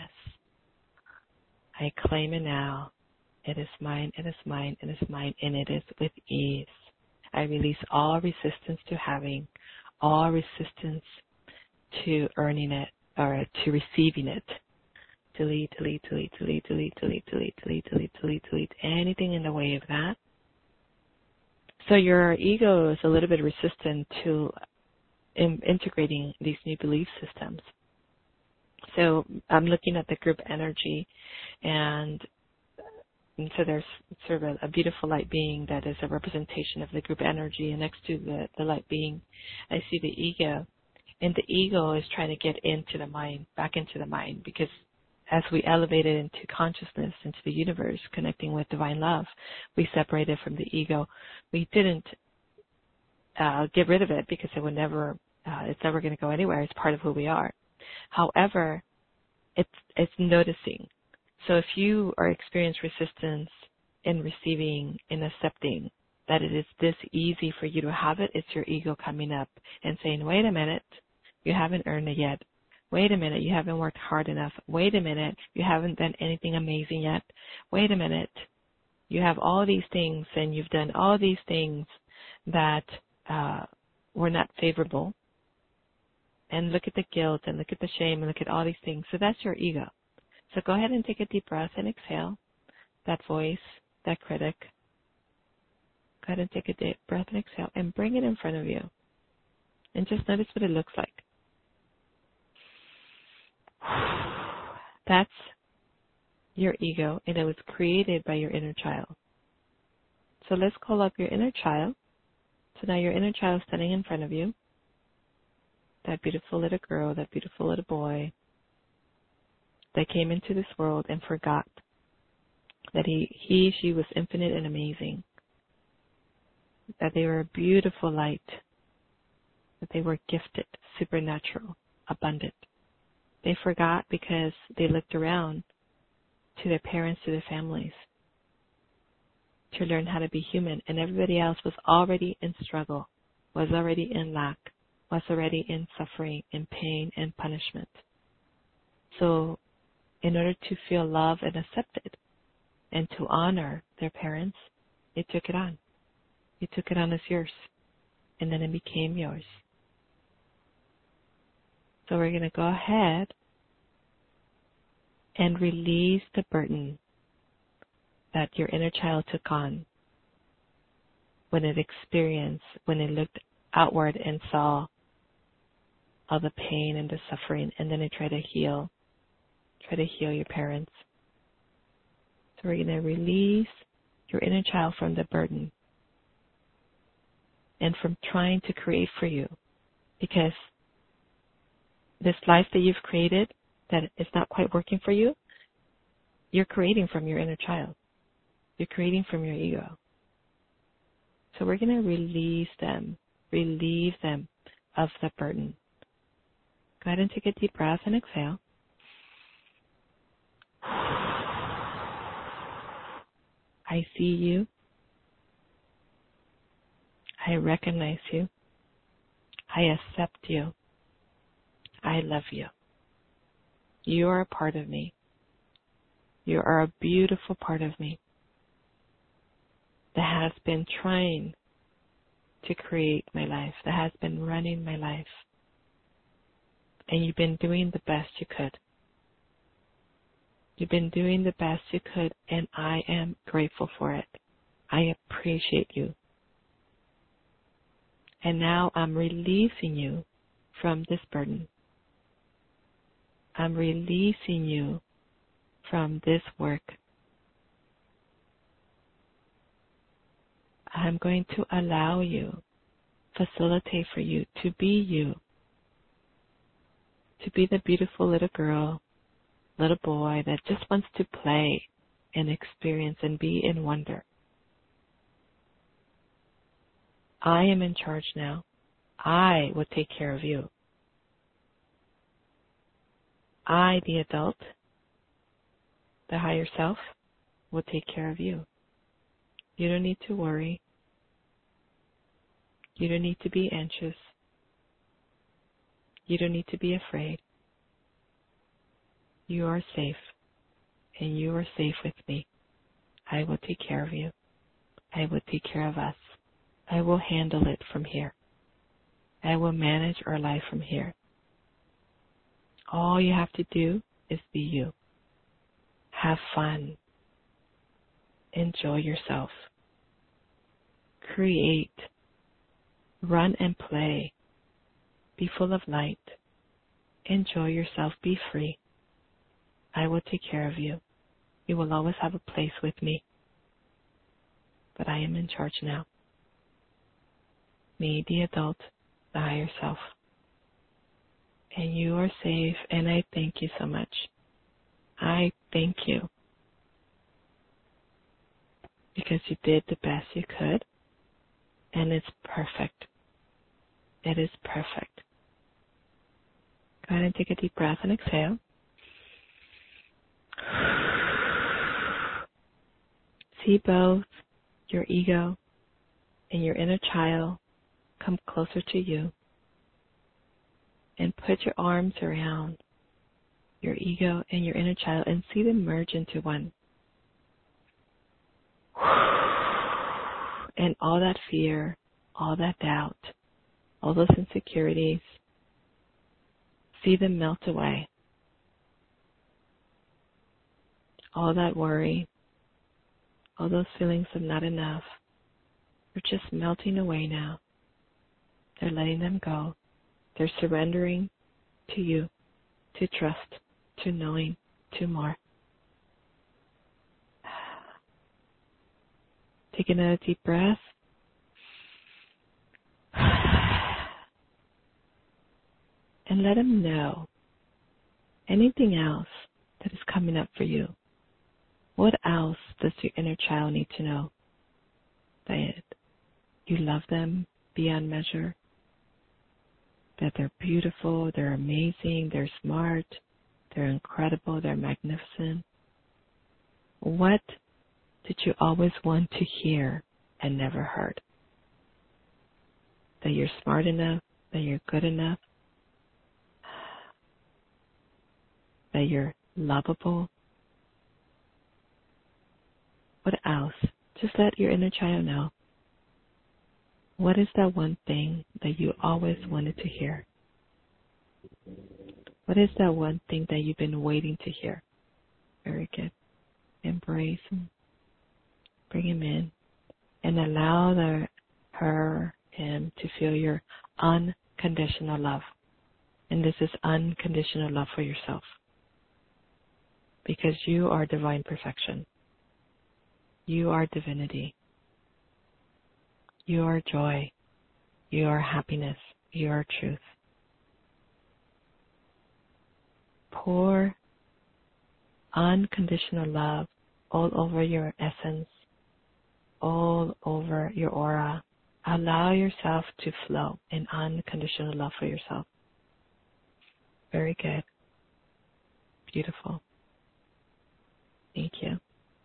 I claim it now. It is mine, it is mine, it is mine, and it is with ease. I release all resistance to having, all resistance to earning it or to receiving it. Delete, delete, delete, delete, delete, delete, delete, delete, delete, delete, delete. Anything in the way of that. So your ego is a little bit resistant to integrating these new belief systems. So I'm looking at the group energy, and so there's sort of a beautiful light being that is a representation of the group energy, and next to the light being, I see the ego. And the ego is trying to get into the mind, back into the mind, because as we elevated into consciousness, into the universe, connecting with divine love, we separated from the ego. We didn't get rid of it because it would never, it's never going to go anywhere. It's part of who we are. However, it's noticing. So if you are experiencing resistance in receiving, in accepting that it is this easy for you to have it, it's your ego coming up and saying, wait a minute, you haven't earned it yet. Wait a minute, you haven't worked hard enough. Wait a minute, you haven't done anything amazing yet. Wait a minute, you have all these things and you've done all these things that were not favorable. And look at the guilt and look at the shame and look at all these things. So that's your ego. So go ahead and take a deep breath and exhale that voice, that critic. Go ahead and take a deep breath and exhale and bring it in front of you. And just notice what it looks like. That's your ego, and it was created by your inner child. So let's call up your inner child. So now your inner child is standing in front of you. That beautiful little girl, that beautiful little boy that came into this world and forgot that she was infinite and amazing. That they were a beautiful light. That they were gifted, supernatural, abundant. They forgot because they looked around to their parents, to their families, to learn how to be human. And everybody else was already in struggle, was already in lack, was already in suffering, in pain, and punishment. So in order to feel loved and accepted and to honor their parents, they took it on. You took it on as yours, and then it became yours. So we're going to go ahead and release the burden that your inner child took on when it looked outward and saw all the pain and the suffering, and then it tried to heal your parents. So we're going to release your inner child from the burden and from trying to create for you, because this life that you've created that is not quite working for you, you're creating from your inner child. You're creating from your ego. So we're going to relieve them of the burden. Go ahead and take a deep breath and exhale. I see you. I recognize you. I accept you. I love you. You are a part of me. You are a beautiful part of me that has been trying to create my life, that has been running my life. And you've been doing the best you could. You've been doing the best you could, and I am grateful for it. I appreciate you. And now I'm releasing you from this burden. I'm releasing you from this work. I'm going to allow you, facilitate for you to be you, to be the beautiful little girl, little boy that just wants to play and experience and be in wonder. I am in charge now. I will take care of you. I, the adult, the higher self, will take care of you. You don't need to worry. You don't need to be anxious. You don't need to be afraid. You are safe, and you are safe with me. I will take care of you. I will take care of us. I will handle it from here. I will manage our life from here. All you have to do is be you. Have fun. Enjoy yourself. Create. Run and play. Be full of light. Enjoy yourself. Be free. I will take care of you. You will always have a place with me. But I am in charge now. Me, the adult, the higher self. And you are safe, and I thank you so much. I thank you. Because you did the best you could, and it's perfect. It is perfect. Go ahead and take a deep breath and exhale. See both your ego and your inner child come closer to you, and put your arms around your ego and your inner child and see them merge into one. And all that fear, all that doubt, all those insecurities, see them melt away. All that worry, all those feelings of not enough, They're just melting away now. They're letting them go. They're surrendering to you, to trust, to knowing, to more. Take another deep breath. And let them know anything else that is coming up for you. What else does your inner child need to know? That you love them beyond measure, that they're beautiful, they're amazing, they're smart, they're incredible, they're magnificent. What did you always want to hear and never heard? That you're smart enough, that you're good enough, that you're lovable. What else? Just let your inner child know. What is that one thing that you always wanted to hear? What is that one thing that you've been waiting to hear? Very good. Embrace him. Bring him in. And allow him to feel your unconditional love. And this is unconditional love for yourself. Because you are divine perfection. You are divinity. You are joy. You are happiness. You are truth. Pour unconditional love all over your essence, all over your aura. Allow yourself to flow in unconditional love for yourself. Very good. Beautiful. Thank you.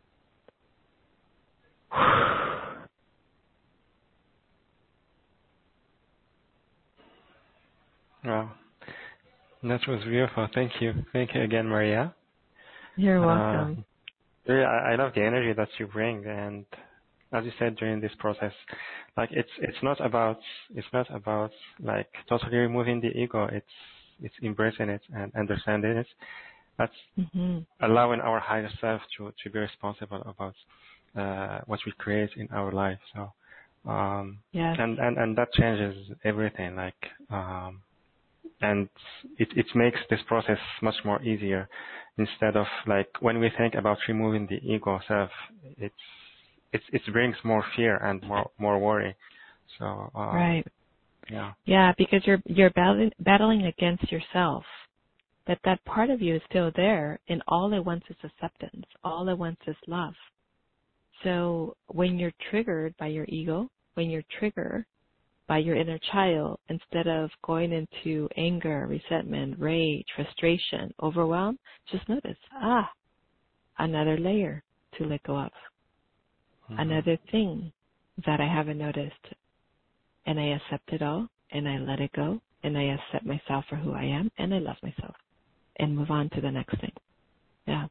Wow. That was beautiful. Thank you. Thank you again, Maria. You're welcome. Really, I love the energy that you bring, and as you said during this process, like it's not about like totally removing the ego. It's embracing it and understanding it. That's allowing our higher self to be responsible about what we create in our life. So yes. and that changes everything. Like and it makes this process much more easier. Instead of like when we think about removing the ego self, it brings more fear and more worry. So right. Yeah. Yeah, because you're battling against yourself. That part of you is still there, and all it wants is acceptance. All it wants is love. So when you're triggered by your ego, when you're triggered by your inner child, instead of going into anger, resentment, rage, frustration, overwhelm, just notice, another layer to let go of. Another thing that I haven't noticed. And I accept it all, and I let it go, and I accept myself for who I am, and I love myself, and move on to the next thing. Yeah.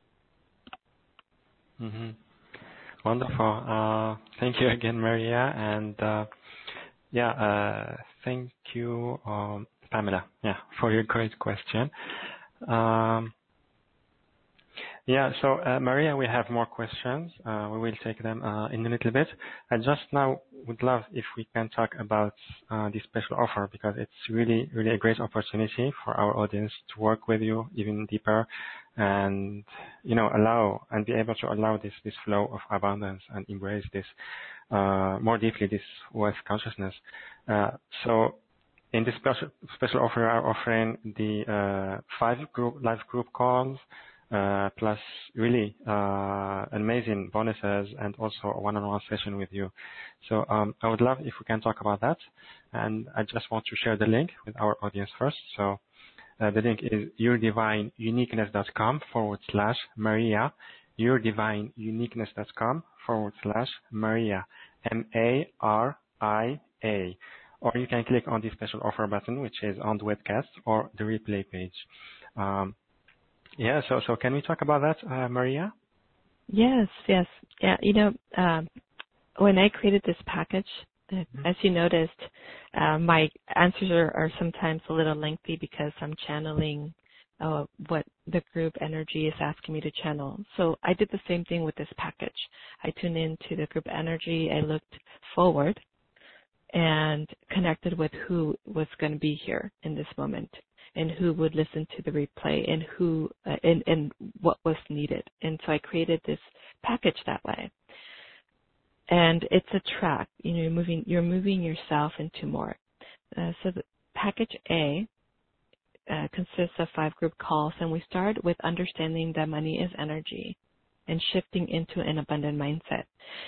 Wonderful. Thank you again, Maria, and thank you, Pamela. Yeah, for your great question. So Maria, we have more questions. We will take them in a little bit. I just now would love if we can talk about this special offer, because it's really, really a great opportunity for our audience to work with you even deeper and, allow and be able to allow this flow of abundance and embrace this more deeply, this wealth consciousness. So in this special offer, we are offering the 5 live group calls, plus really amazing bonuses and also a one-on-one session with you. So I would love if we can talk about that. And I just want to share the link with our audience first. So the link is yourdivineuniqueness.com/Maria, yourdivineuniqueness.com/Maria, MARIA. Or you can click on the special offer button, which is on the webcast or the replay page. So can we talk about that, Maria? Yes. Yeah, when I created this package, as you noticed, my answers are sometimes a little lengthy because I'm channeling what the group energy is asking me to channel. So I did the same thing with this package. I tuned into the group energy. I looked forward and connected with who was going to be here in this moment and who would listen to the replay and who and what was needed. And so I created this package that way. And it's a track. You're moving yourself into more. So the package A consists of 5 group calls, and we start with understanding that money is energy and shifting into an abundant mindset.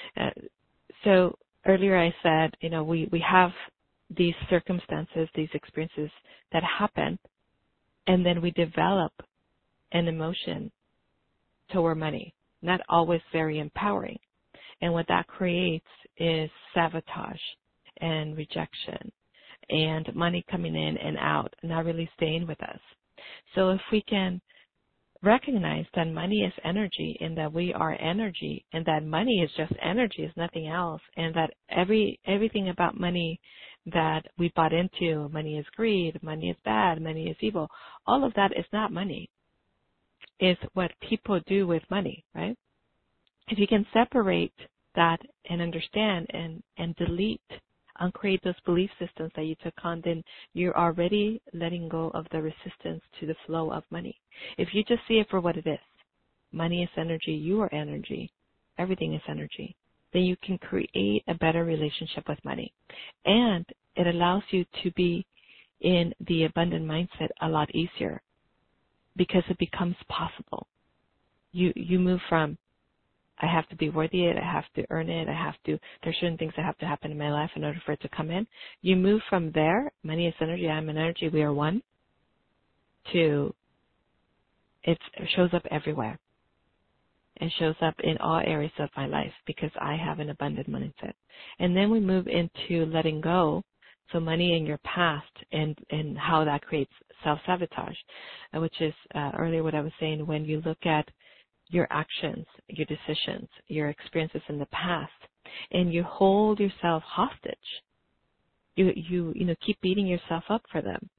So earlier I said, we have these circumstances, these experiences that happen, and then we develop an emotion toward money. Not always very empowering. And what that creates is sabotage and rejection and money coming in and out, not really staying with us. So if we can recognize that money is energy and that we are energy and that money is just energy, is nothing else, and that everything about money that we bought into, money is greed, money is bad, money is evil, all of that is not money. It's what people do with money, right? If you can separate that and understand and delete, uncreate those belief systems that you took on, then you're already letting go of the resistance to the flow of money. If you just see it for what it is, money is energy, you are energy, everything is energy, then you can create a better relationship with money. And it allows you to be in the abundant mindset a lot easier because it becomes possible. You move from, I have to be worthy it, I have to earn it, there's certain things that have to happen in my life in order for it to come in. You move from there, money is energy, I'm an energy, we are one, to it shows up everywhere. It shows up in all areas of my life because I have an abundant mindset. And then we move into letting go, so money in your past and how that creates self-sabotage, which is earlier what I was saying, when you look at your actions, your decisions, your experiences in the past, and you hold yourself hostage. You keep beating yourself up for them.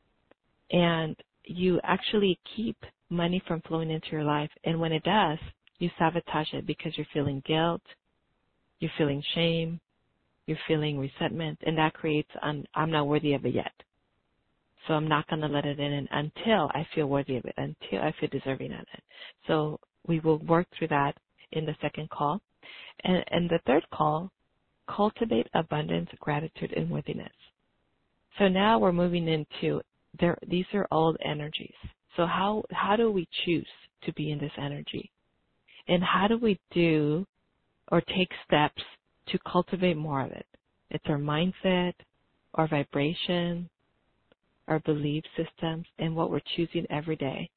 And you actually keep money from flowing into your life. And when it does, you sabotage it because you're feeling guilt, you're feeling shame, you're feeling resentment, and that creates I'm not worthy of it yet. So I'm not going to let it in until I feel worthy of it, until I feel deserving of it. So we will work through that in the second call. And the third call, cultivate abundance, gratitude, and worthiness. So now we're moving into, these are old energies. So how do we choose to be in this energy? And how do we do or take steps to cultivate more of it? It's our mindset, our vibration, our belief systems, and what we're choosing every day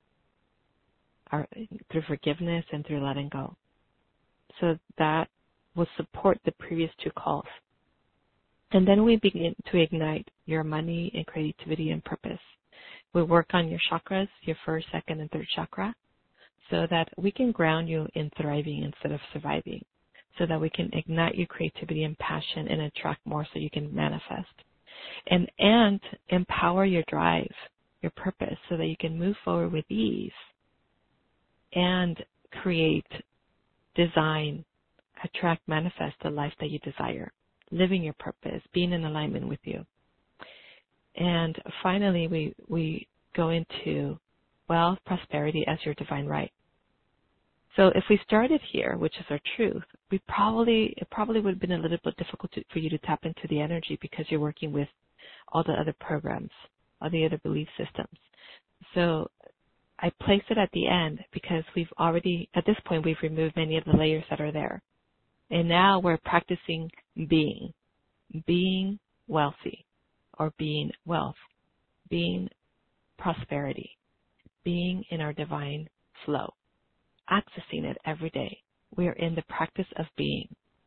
through forgiveness and through letting go. So that will support the previous 2 calls. And then we begin to ignite your money and creativity and purpose. We work on your chakras, your first, second, and third chakra, so that we can ground you in thriving instead of surviving, so that we can ignite your creativity and passion and attract more so you can manifest. And empower your drive, your purpose, so that you can move forward with ease and create, design, attract, manifest the life that you desire, living your purpose, being in alignment with you. And finally, we go into wealth, prosperity as your divine right. So if we started here, which is our truth, it probably would have been a little bit difficult for you to tap into the energy because you're working with all the other programs, all the other belief systems. So I place it at the end because we've already, at this point, we've removed many of the layers that are there. And now we're practicing being wealthy, or being wealth, being prosperity, being in our divine flow, accessing it every day. We are in the practice of being.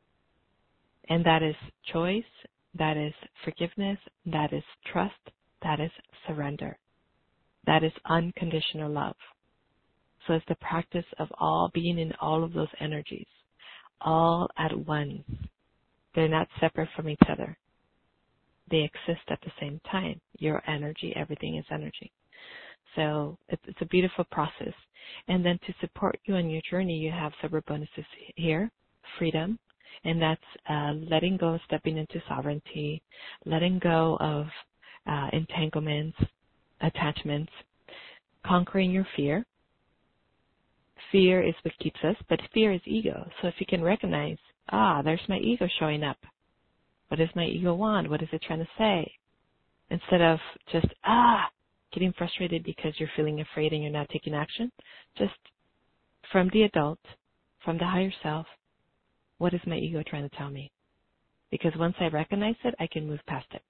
And that is choice, that is forgiveness, that is trust, that is surrender. That is unconditional love. So it's the practice of all being in all of those energies, all at once. They're not separate from each other. They exist at the same time. Your energy, everything is energy. So it's a beautiful process. And then to support you on your journey, you have several bonuses here. Freedom, and that's letting go, stepping into sovereignty, letting go of entanglements, attachments, conquering your fear. Fear is what keeps us, but fear is ego. So if you can recognize, there's my ego showing up. What does my ego want? What is it trying to say? Instead of just, getting frustrated because you're feeling afraid and you're not taking action, just from the adult, from the higher self, what is my ego trying to tell me? Because once I recognize it, I can move past it.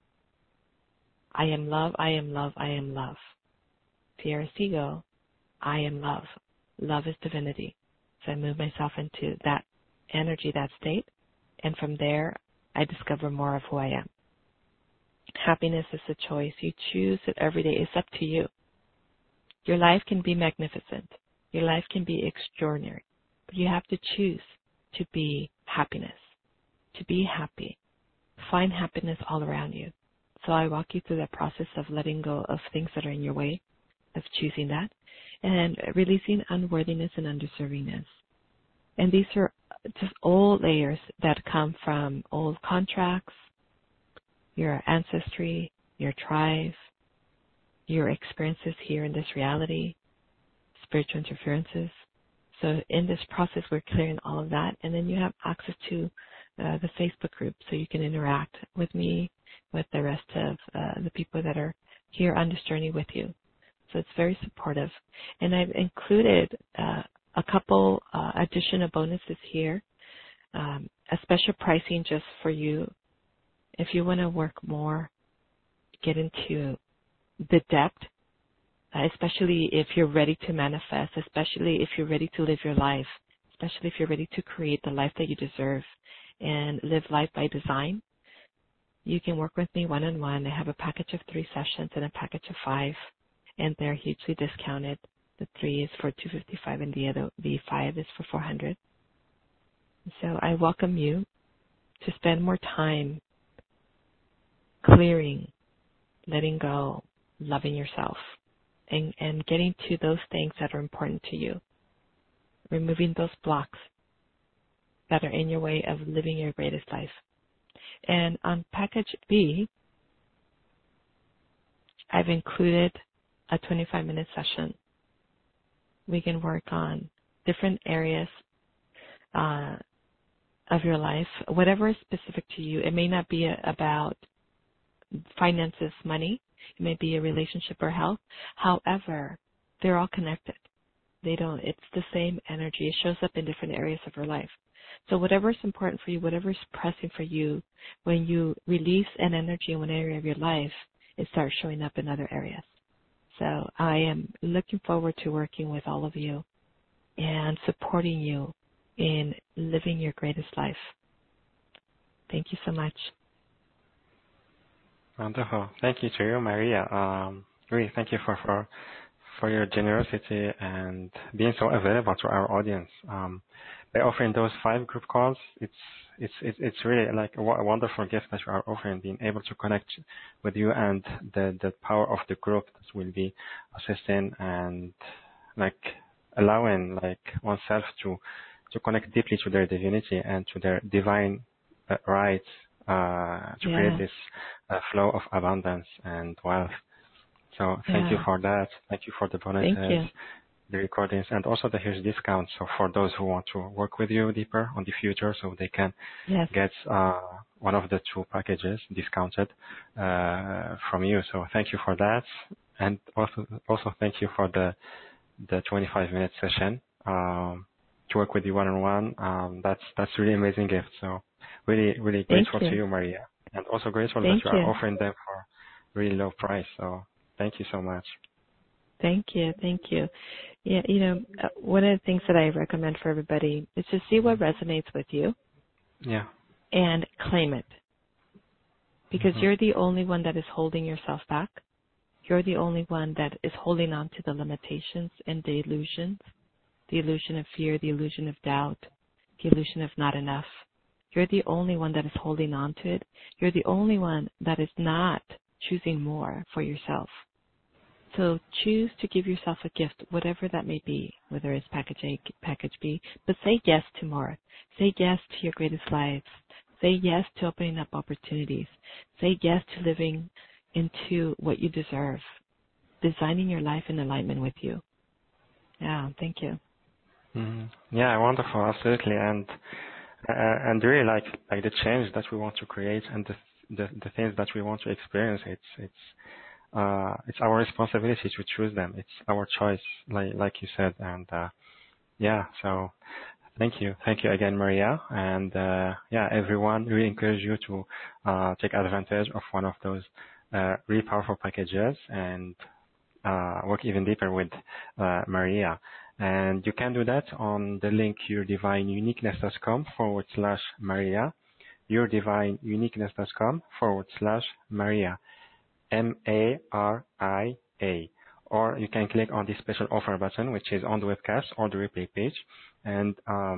I am love, I am love, I am love. Fear is ego, I am love. Love is divinity. So I move myself into that energy, that state, and from there, I discover more of who I am. Happiness is a choice. You choose it every day. It's up to you. Your life can be magnificent. Your life can be extraordinary. But you have to choose to be happiness, to be happy. Find happiness all around you. So I walk you through that process of letting go of things that are in your way, of choosing that, and releasing unworthiness and undeservingness. And these are just old layers that come from old contracts, your ancestry, your tribe, your experiences here in this reality, spiritual interferences. So in this process, we're clearing all of that. And then you have access to the Facebook group so you can interact with me, with the rest of the people that are here on this journey with you. So it's very supportive. And I've included a couple additional bonuses here, a special pricing just for you. If you want to work more, get into the depth, especially if you're ready to manifest, especially if you're ready to live your life, especially if you're ready to create the life that you deserve and live life by design, you can work with me one-on-one. I have a package of 3 sessions and a package of 5, and they're hugely discounted. The 3 is for $255 and the 5 is for $400. So I welcome you to spend more time clearing, letting go, loving yourself, and getting to those things that are important to you. Removing those blocks that are in your way of living your greatest life. And on package B, I've included a 25-minute session. We can work on different areas of your life, whatever is specific to you. It may not be about finances, money. It may be a relationship or health. However, they're all connected. It's the same energy. It shows up in different areas of your life. So whatever is important for you, whatever is pressing for you, when you release an energy in one area of your life, it starts showing up in other areas. So I am looking forward to working with all of you and supporting you in living your greatest life. Thank you so much. Wonderful. Thank you to you, Maria. Really, thank you for your generosity and being so available to our audience. By offering those 5 group calls, it's really like a wonderful gift that you are offering, being able to connect with you and the power of the group that will be assisting and like allowing like oneself to connect deeply to their divinity and to their divine rights to create this flow of abundance and wealth. So thank you for that. Thank you for the bonuses, the recordings, and also the huge discounts. So for those who want to work with you deeper on the future, so they can get one of the 2 packages discounted from you. So thank you for that, and also thank you for the 25-minute session to work with you one-on-one. That's really amazing gift. So really grateful to you, Maria, and also grateful that you are offering them for really low price. So thank you so much. Thank you. Yeah, one of the things that I recommend for everybody is to see what resonates with you. Yeah. And claim it. Because you're the only one that is holding yourself back. You're the only one that is holding on to the limitations and the illusions. The illusion of fear, the illusion of doubt, the illusion of not enough. You're the only one that is holding on to it. You're the only one that is not choosing more for yourself. So choose to give yourself a gift, whatever that may be, whether it's package A, package B, but say yes to more. Say yes to your greatest lives. Say yes to opening up opportunities. Say yes to living into what you deserve, designing your life in alignment with you. Yeah, thank you. Yeah, wonderful, absolutely, and really like the change that we want to create and the things that we want to experience. It's our responsibility to choose them. It's our choice, like you said, and yeah. So thank you again, Maria, and yeah, everyone. We encourage you to take advantage of one of those really powerful packages and work even deeper with Maria. And you can do that on the link yourdivineuniqueness.com/Maria, yourdivineuniqueness.com/Maria, MARIA. Or you can click on the special offer button, which is on the webcast or the replay page, and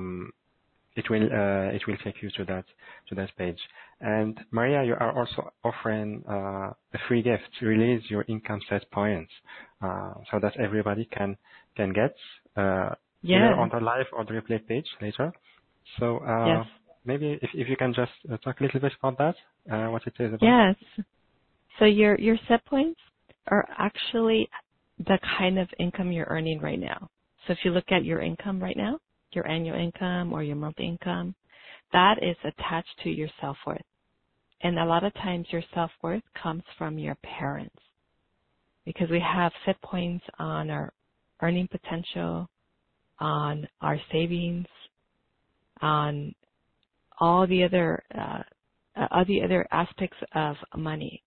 it will take you to that page. And Maria, you are also offering a free gift to release your income set points, so that everybody can get either on the live or the replay page later. So yes. Maybe if you can just talk a little bit about that, what it is about. Yes. So your set points are actually the kind of income you're earning right now. So if you look at your income right now, your annual income or your monthly income, that is attached to your self-worth. And a lot of times your self-worth comes from your parents, because we have set points on our earning potential, on our savings, on all the other aspects of money.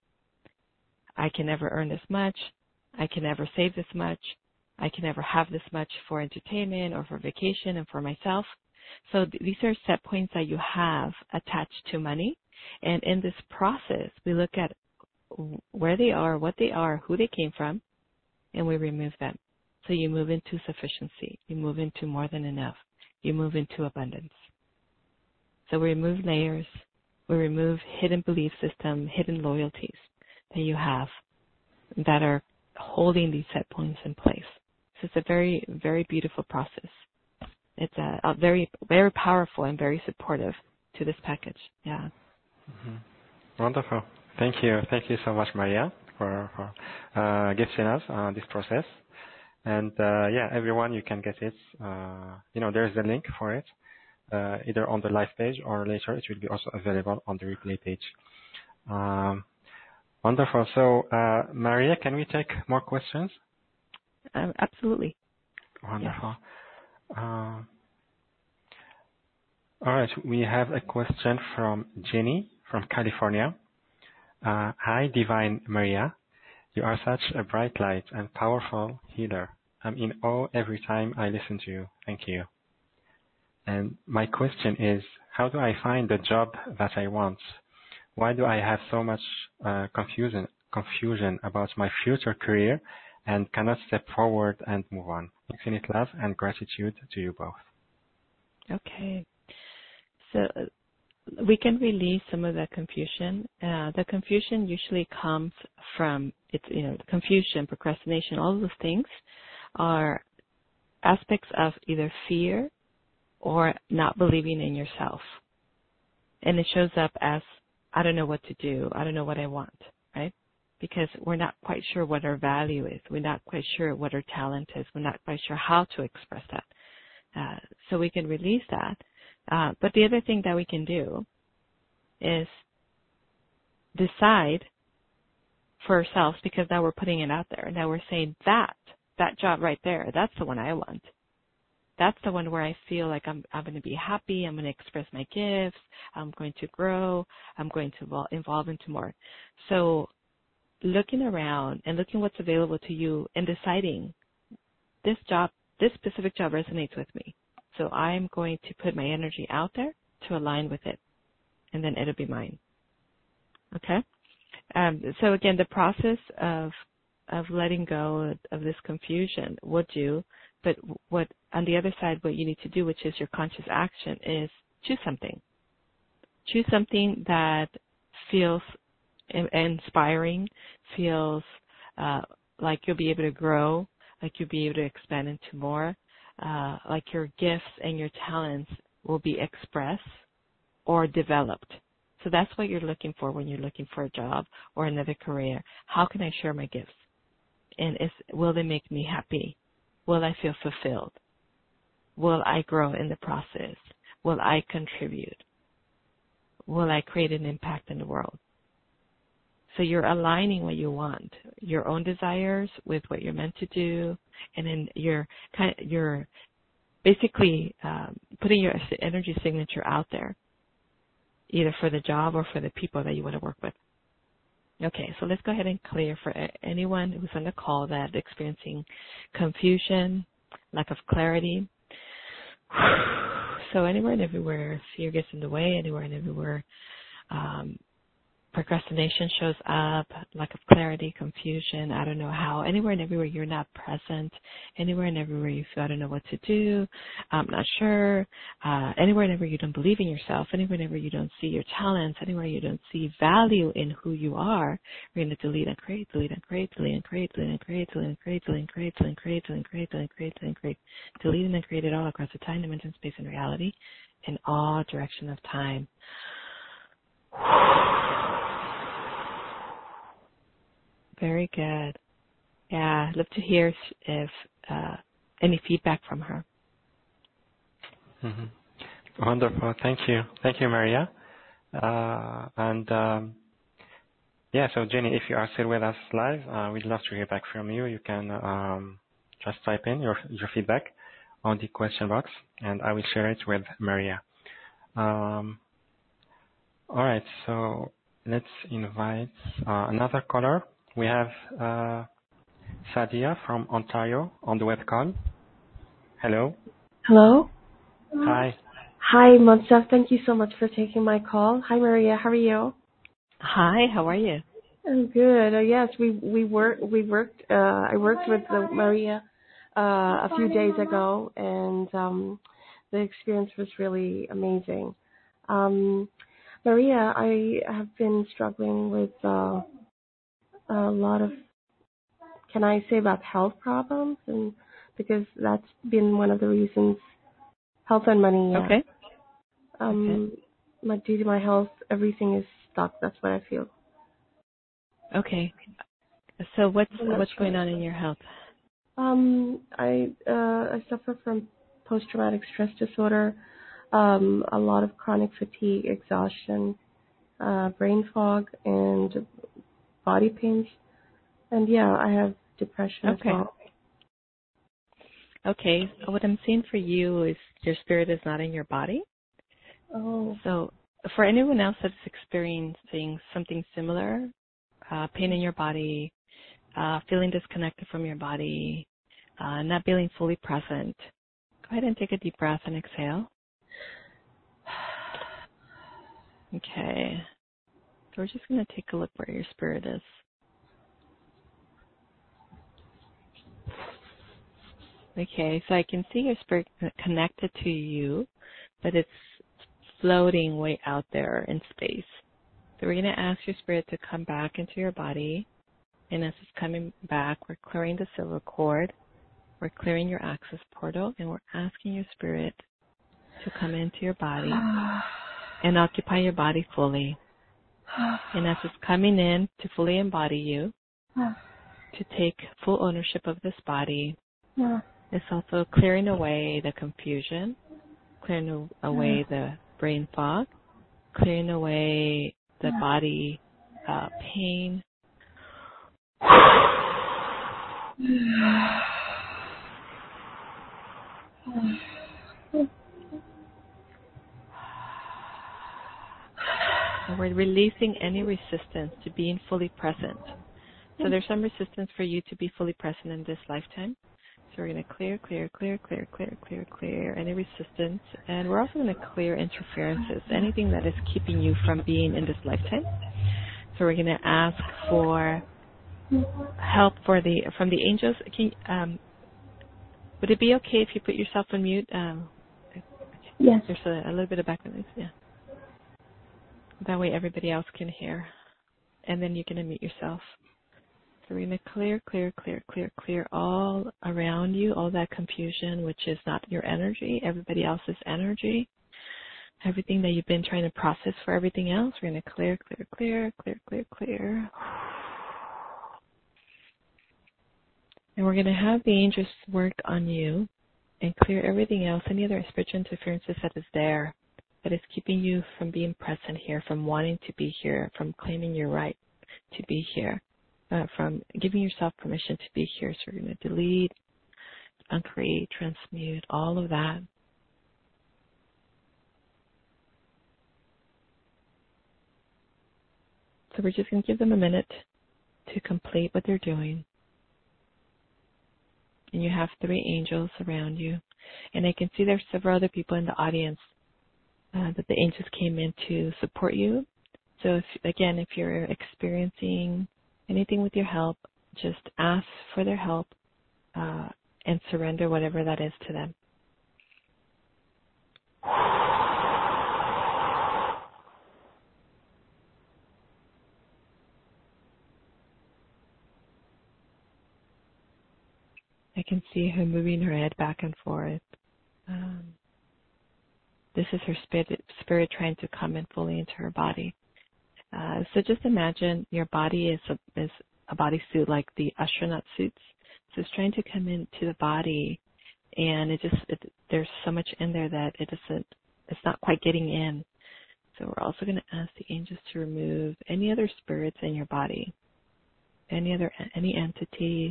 I can never earn this much. I can never save this much. I can never have this much for entertainment or for vacation and for myself. So these are set points that you have attached to money. And in this process, we look at where they are, what they are, who they came from, and we remove them. So you move into sufficiency. You move into more than enough. You move into abundance. So we remove layers. We remove hidden belief system, hidden loyalties that you have that are holding these set points in place. So it's a very, very beautiful process. It's a very, very powerful and very supportive to this package. Yeah. Wonderful. Thank you so much, Maria, for gifting us this process. And yeah, everyone, you can get it. There's the link for it, either on the live page or later. It will be also available on the replay page. Wonderful. So, Maria, can we take more questions? Absolutely. Wonderful. Yes. All right. We have a question from Jenny from California. Hi, Divine Maria. You are such a bright light and powerful healer. I'm in awe every time I listen to you. Thank you. And my question is, how do I find the job that I want? Why do I have so much confusion about my future career and cannot step forward and move on? Infinite love and gratitude to you both. Okay. So we can release some of that confusion. The confusion usually comes from confusion, procrastination, all of those things are aspects of either fear or not believing in yourself. And it shows up as, I don't know what to do. I don't know what I want, right? Because we're not quite sure what our value is. We're not quite sure what our talent is. We're not quite sure how to express that. So we can release that. But the other thing that we can do is decide for ourselves, because now we're putting it out there. Now we're saying that job right there, that's the one I want. That's the one where I feel like I'm going to be happy. I'm going to express my gifts. I'm going to grow. I'm going to evolve into more. So looking around and looking what's available to you and deciding this specific job resonates with me. So I'm going to put my energy out there to align with it, and then it'll be mine. Okay? So again, the process of letting go of this confusion would do, but what on the other side, what you need to do, which is your conscious action, is choose something. Choose something that feels inspiring, feels like you'll be able to grow, like you'll be able to expand into more, like your gifts and your talents will be expressed or developed. So that's what you're looking for when you're looking for a job or another career. How can I share my gifts? And will they make me happy? Will I feel fulfilled? Will I grow in the process? Will I contribute? Will I create an impact in the world? So you're aligning what you want, your own desires with what you're meant to do, and then you're basically putting your energy signature out there, either for the job or for the people that you want to work with. Okay, so let's go ahead and clear for anyone who's on the call that's experiencing confusion, lack of clarity. So anywhere and everywhere fear gets in the way, anywhere and everywhere procrastination shows up, lack of clarity, confusion, I don't know how, anywhere and everywhere you're not present, anywhere and everywhere you feel I don't know what to do, I'm not sure, anywhere and everywhere you don't believe in yourself, anywhere and everywhere you don't see your talents, anywhere you don't see value in who you are, we're going to delete and create, delete and create, delete and create, delete and create, delete and create, delete and create, delete and create, delete and create, delete and create, delete and create, delete and create it all across the time, dimension, space, and reality in all direction of time. Very good. Yeah, I'd love to hear if any feedback from her. Mm-hmm. Wonderful. Thank you. Thank you, Maria. So Jenny, if you are still with us live, we'd love to hear back from you. You can just type in your feedback on the question box, and I will share it with Maria. All right, so let's invite another caller. We have Sadia from Ontario on the web call. Hello. Hello. Hi. Hi, Montserrat. Thank you so much for taking my call. Hi, Maria. How are you? Hi. How are you? I'm good. Yes, we worked. I worked with Maria a few days ago, and the experience was really amazing. Maria, I have been struggling with a lot of, can I say, about health problems, and because that's been one of the reasons, health and money. Yeah. Okay. Due to my health, everything is stuck. That's what I feel. Okay. So what's going on in your health? I suffer from post-traumatic stress disorder, a lot of chronic fatigue, exhaustion, brain fog, and body pains. And yeah, I have depression as well. Okay. What I'm seeing for you is your spirit is not in your body. Oh. So for anyone else that's experiencing something similar, pain in your body, feeling disconnected from your body, not feeling fully present, go ahead and take a deep breath and exhale. Okay. So we're just going to take a look where your spirit is. Okay, so I can see your spirit connected to you, but it's floating way out there in space. So we're going to ask your spirit to come back into your body. And as it's coming back, we're clearing the silver cord. We're clearing your access portal, and we're asking your spirit to come into your body and occupy your body fully. And as it's coming in to fully embody you, to take full ownership of this body, it's also clearing away the confusion, clearing away the brain fog, clearing away the body pain. And we're releasing any resistance to being fully present. So there's some resistance for you to be fully present in this lifetime. So we're going to clear any resistance. And we're also going to clear interferences, anything that is keeping you from being in this lifetime. So we're going to ask for help from the angels. Would it be okay if you put yourself on mute? Yes. There's a little bit of background noise. Yeah. That way everybody else can hear. And then you can unmute yourself. So we're going to clear all around you, all that confusion, which is not your energy, everybody else's energy. Everything that you've been trying to process for everything else, we're going to clear. And we're going to have the angels work on you and clear everything else, any other spiritual interferences that is there, that is keeping you from being present here, from wanting to be here, from claiming your right to be here, from giving yourself permission to be here. So we're going to delete, uncreate, transmute, all of that. So we're just going to give them a minute to complete what they're doing. And you have 3 angels around you. And I can see there's several other people in the audience that the angels came in to support you. So if you're experiencing anything with your help, just ask for their help and surrender whatever that is to them. I can see her moving her head back and forth. This is her spirit trying to come in fully into her body. So just imagine your body is a bodysuit like the astronaut suits. So it's trying to come into the body, and there's so much in there that it's not quite getting in. So we're also going to ask the angels to remove any other spirits in your body, any entities,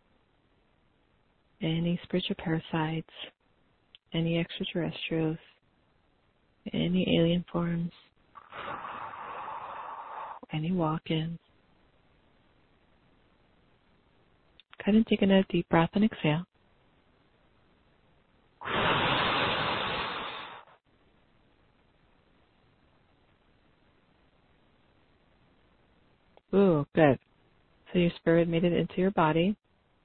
any spiritual parasites, any extraterrestrials, any alien forms, any walk-ins. Go ahead and take another deep breath and exhale. Ooh, good. So your spirit made it into your body.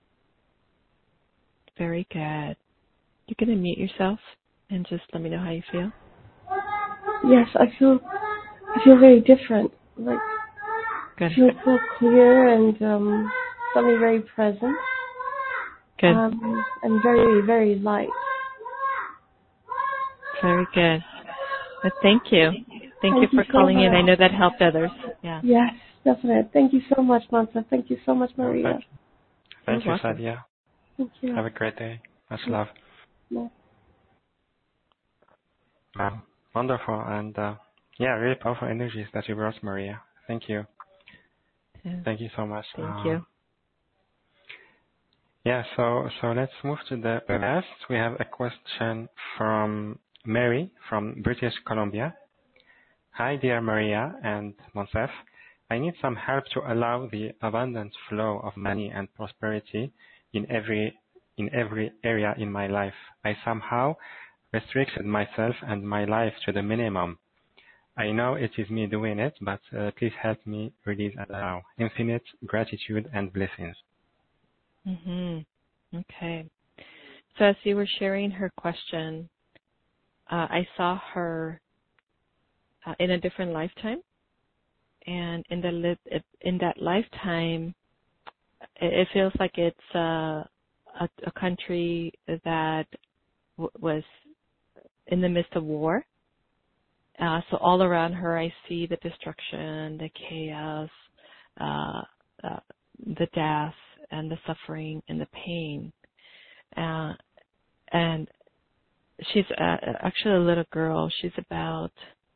Very good. You can unmute yourself and just let me know how you feel. Yes, I feel very different. Like, good. I feel so clear and suddenly very present. Good. And very, very light. Very good. But thank you. Thank you for calling in. I know that helped others. Yeah. Yes, definitely. Thank you so much, Mansa. Thank you so much, Maria. Thank you, Sadia. Thank you. Have a great day. Much love. Yeah. Wow. Wonderful. And really powerful energies that you brought, Maria. Thank you. Yeah. Thank you so much. Thank you. Yeah, so let's move to the last. We have a question from Mary from British Columbia. Hi, dear Maria and Monsef. I need some help to allow the abundant flow of money and prosperity in every area in my life. I somehow restricted myself and my life to the minimum. I know it is me doing it, but please help me release and allow. Infinite gratitude and blessings. Okay. So as you were sharing her question, I saw her in a different lifetime, and in that lifetime, it feels like it's a country that was in the midst of war. So all around her, I see the destruction, the chaos, the death, and the suffering and the pain. And she's actually a little girl. She's about,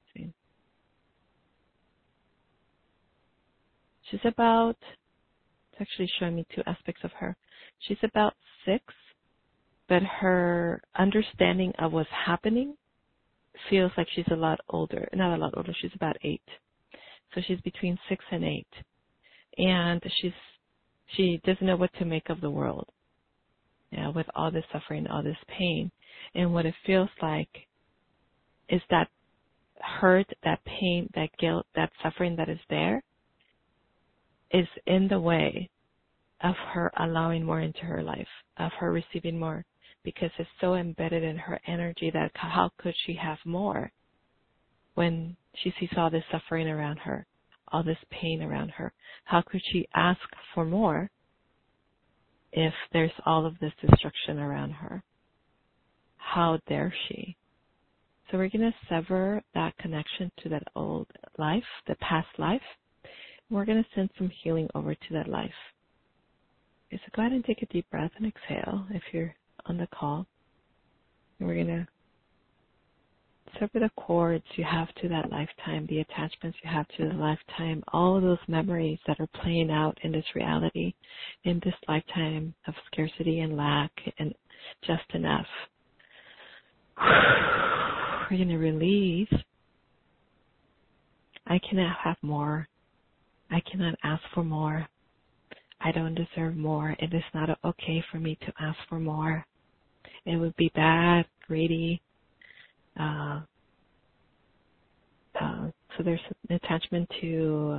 it's actually showing me 2 aspects of her. She's about 6, but her understanding of what's happening feels like she's a lot older. Not a lot older, she's about 8. So she's between 6 and 8. And she doesn't know what to make of the world, with all this suffering, all this pain. And what it feels like is that hurt, that pain, that guilt, that suffering that is there is in the way of her allowing more into her life, of her receiving more, because it's so embedded in her energy that how could she have more when she sees all this suffering around her, all this pain around her? How could she ask for more if there's all of this destruction around her? How dare she? So we're going to sever that connection to that old life, the past life. And we're going to send some healing over to that life. Okay, so go ahead and take a deep breath and exhale if you're on the call. And we're going to sever the cords you have to that lifetime, the attachments you have to the lifetime, all of those memories that are playing out in this reality, in this lifetime of scarcity and lack and just enough. We're going to release. I cannot have more. I cannot ask for more. I don't deserve more. It is not okay for me to ask for more. It would be bad, greedy. So there's an attachment to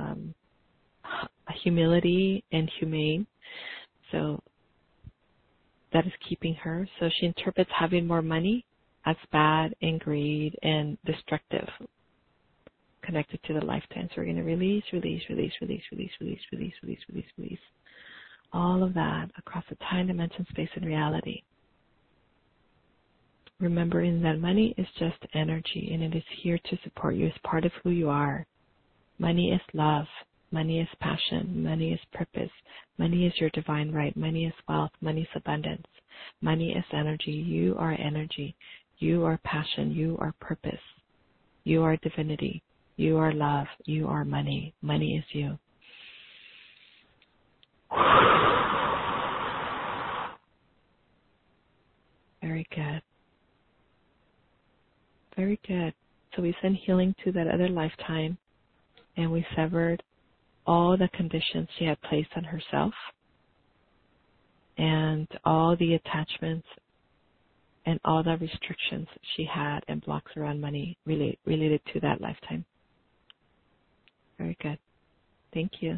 humility and humane. So that is keeping her. So she interprets having more money as bad and greed and destructive, connected to the lifetime. So we're going to release all of that across the time, dimension, space, and reality. Remembering that money is just energy and it is here to support you as part of who you are. Money is love. Money is passion. Money is purpose. Money is your divine right. Money is wealth. Money is abundance. Money is energy. You are energy. You are passion. You are purpose. You are divinity. You are love. You are money. Money is you. Very good. Very good. So we send healing to that other lifetime, and we severed all the conditions she had placed on herself and all the attachments and all the restrictions she had and blocks around money related to that lifetime. Very good. Thank you.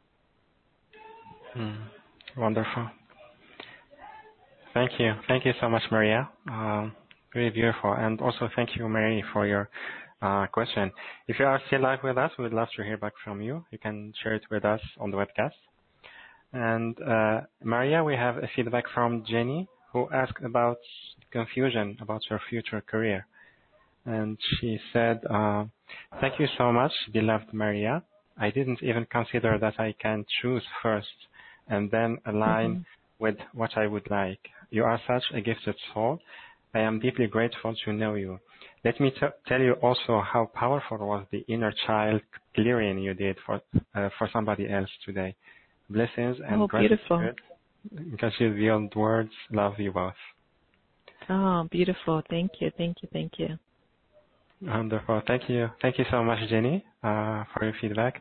Wonderful. Thank you. Thank you so much, Maria. Really beautiful. And also thank you, Mary, for your question. If you are still live with us, we would love to hear back from you. You can share it with us on the webcast. And Maria, we have a feedback from Jenny, who asked about confusion about your future career. And she said, thank you so much, beloved Maria. I didn't even consider that I can choose first and then align with what I would like. You are such a gifted soul. I am deeply grateful to know you. Let me tell you also how powerful was the inner child clearing you did for somebody else today. Blessings and beautiful. Gratitude beyond words. Love you both. Oh, beautiful. Thank you. Thank you. Thank you. Wonderful. Thank you. Thank you so much, Jenny, for your feedback.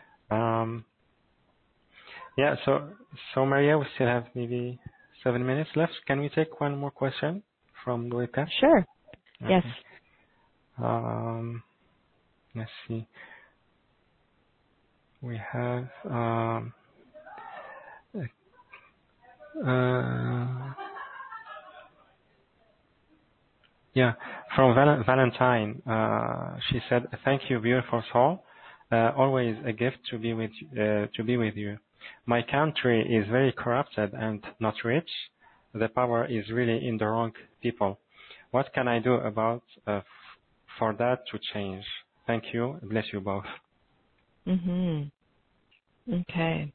Yeah, so Maria, we still have maybe 7 minutes left. Can we take one more question from the webcast? Sure. Okay. Yes. Let's see. We have from Valentine. She said, "Thank you, beautiful soul. Always a gift to be with you. My country is very corrupted and not rich. The power is really in the wrong people. What can I do about for that to change? Thank you. Bless you both." Okay.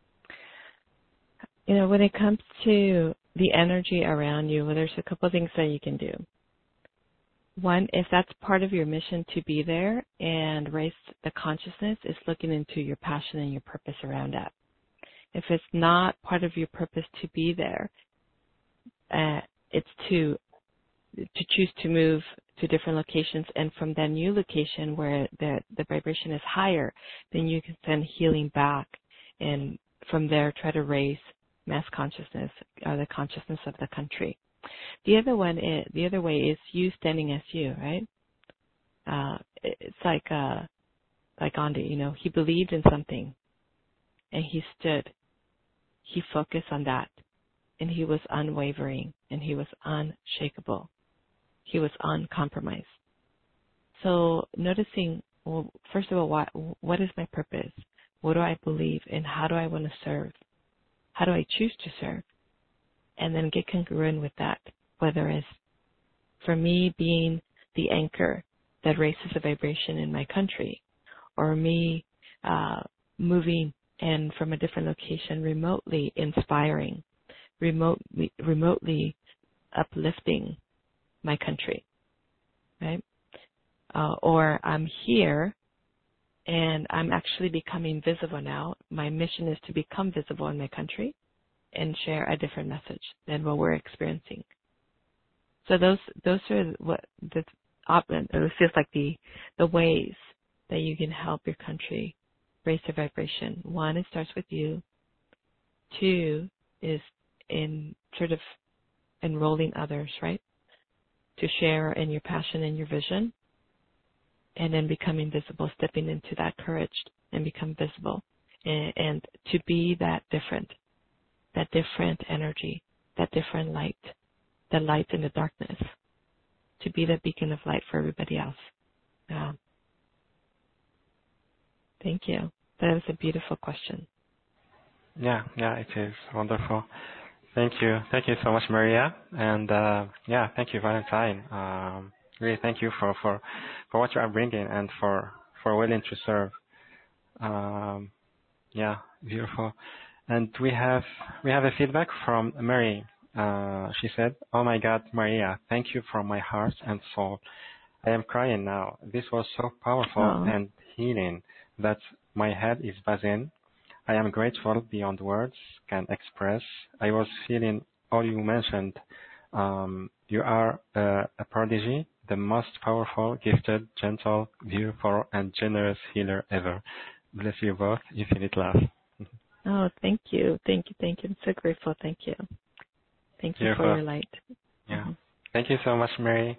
You know, when it comes to the energy around you, well, there's a couple of things that you can do. One, if that's part of your mission to be there and raise the consciousness, is looking into your passion and your purpose around that. If it's not part of your purpose to be there, it's to choose to move to different locations, and from that new location where the vibration is higher, then you can send healing back, and from there try to raise mass consciousness or the consciousness of the country. The other way is you standing as you, right? It's like Gandhi, you know, he believed in something and he stood. He focused on that, and he was unwavering, and he was unshakable. He was uncompromised. So noticing well, first of all, what is my purpose? What do I believe, and how do I want to serve? How do I choose to serve? And then get congruent with that, whether it's for me being the anchor that raises the vibration in my country, or me moving and from a different location remotely inspiring, remotely uplifting my country, right? Or I'm here and I'm actually becoming visible now. My mission is to become visible in my country and share a different message than what we're experiencing. So those are what it feels like the ways that you can help your country raise their vibration. One, it starts with you. Two is in sort of enrolling others, right? To share in your passion and your vision. And then becoming visible, stepping into that courage and become visible. And to be that different energy, that different light, the light in the darkness, to be the beacon of light for everybody else. Thank you. That was a beautiful question. Yeah, it is wonderful. Thank you so much, Maria, and thank you, Valentine. Really, thank you for what you are bringing and for willing to serve. Beautiful. And we have a feedback from Mary. She said, "Oh my God, Maria, thank you from my heart and soul. I am crying now. This was so powerful and healing that my head is buzzing. I am grateful beyond words can express. I was feeling all you mentioned. You are a prodigy, the most powerful, gifted, gentle, beautiful, and generous healer ever. Bless you both. Infinite love." Oh, thank you. I'm so grateful. Thank you. Thank you for your light. Yeah. Mm-hmm. Thank you so much, Mary.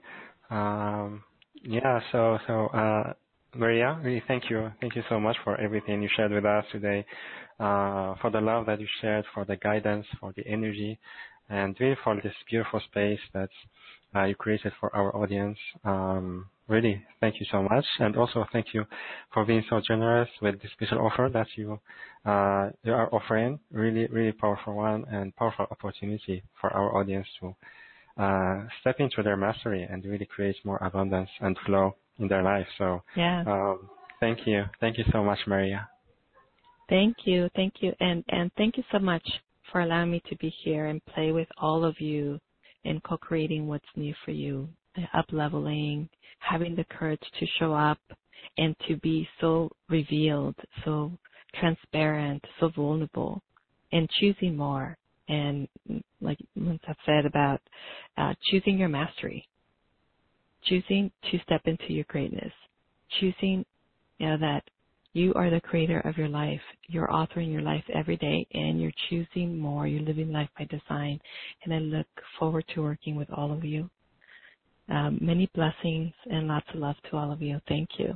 Maria, really thank you. Thank you so much for everything you shared with us today, for the love that you shared, for the guidance, for the energy, and really for this beautiful space that you created for our audience. Really, thank you so much. And also thank you for being so generous with this special offer that you are offering. Really, really powerful one and powerful opportunity for our audience to step into their mastery and really create more abundance and flow in their life. So thank you. Thank you so much, Maria. Thank you. And thank you so much for allowing me to be here and play with all of you in co-creating what's new for you, up-leveling, having the courage to show up and to be so revealed, so transparent, so vulnerable, and choosing more. And like I've said about choosing your mastery, choosing to step into your greatness, choosing that you are the creator of your life. You're authoring your life every day, and you're choosing more. You're living life by design. And I look forward to working with all of you. Many blessings and lots of love to all of you. Thank you.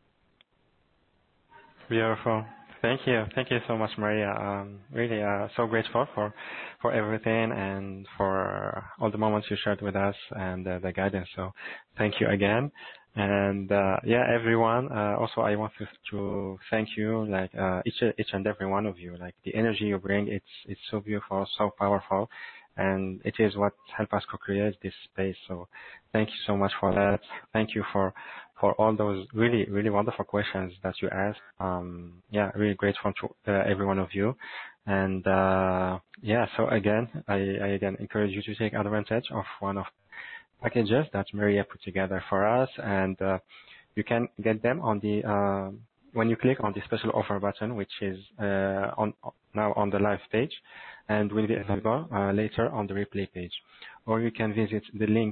Beautiful. Thank you. Thank you so much, Maria. Really so grateful for everything and for all the moments you shared with us and the guidance. So thank you again. And everyone. Also, I want to thank you, like each and every one of you. Like the energy you bring, it's so beautiful, so powerful, and it is what helps us co-create this space. So thank you so much for that. Thank you for all those really, really wonderful questions that you asked. Really grateful to every one of you. And so again, I again encourage you to take advantage of one of packages that Maria put together for us, and you can get them on the when you click on the special offer button, which is now on the live page, and will be available later on the replay page. Or you can visit the link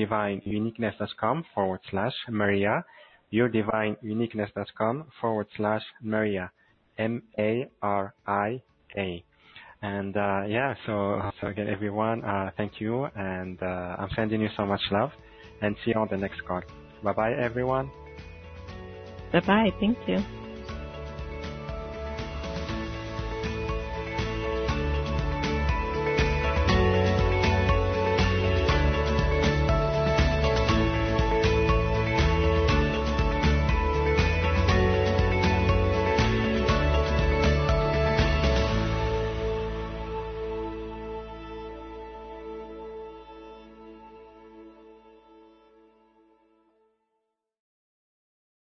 yourdivineuniqueness.com/Maria, yourdivineuniqueness.com/Maria, MARIA. And so again, everyone, thank you, and I'm sending you so much love, and see you on the next call. Bye-bye, everyone. Bye-bye. Thank you.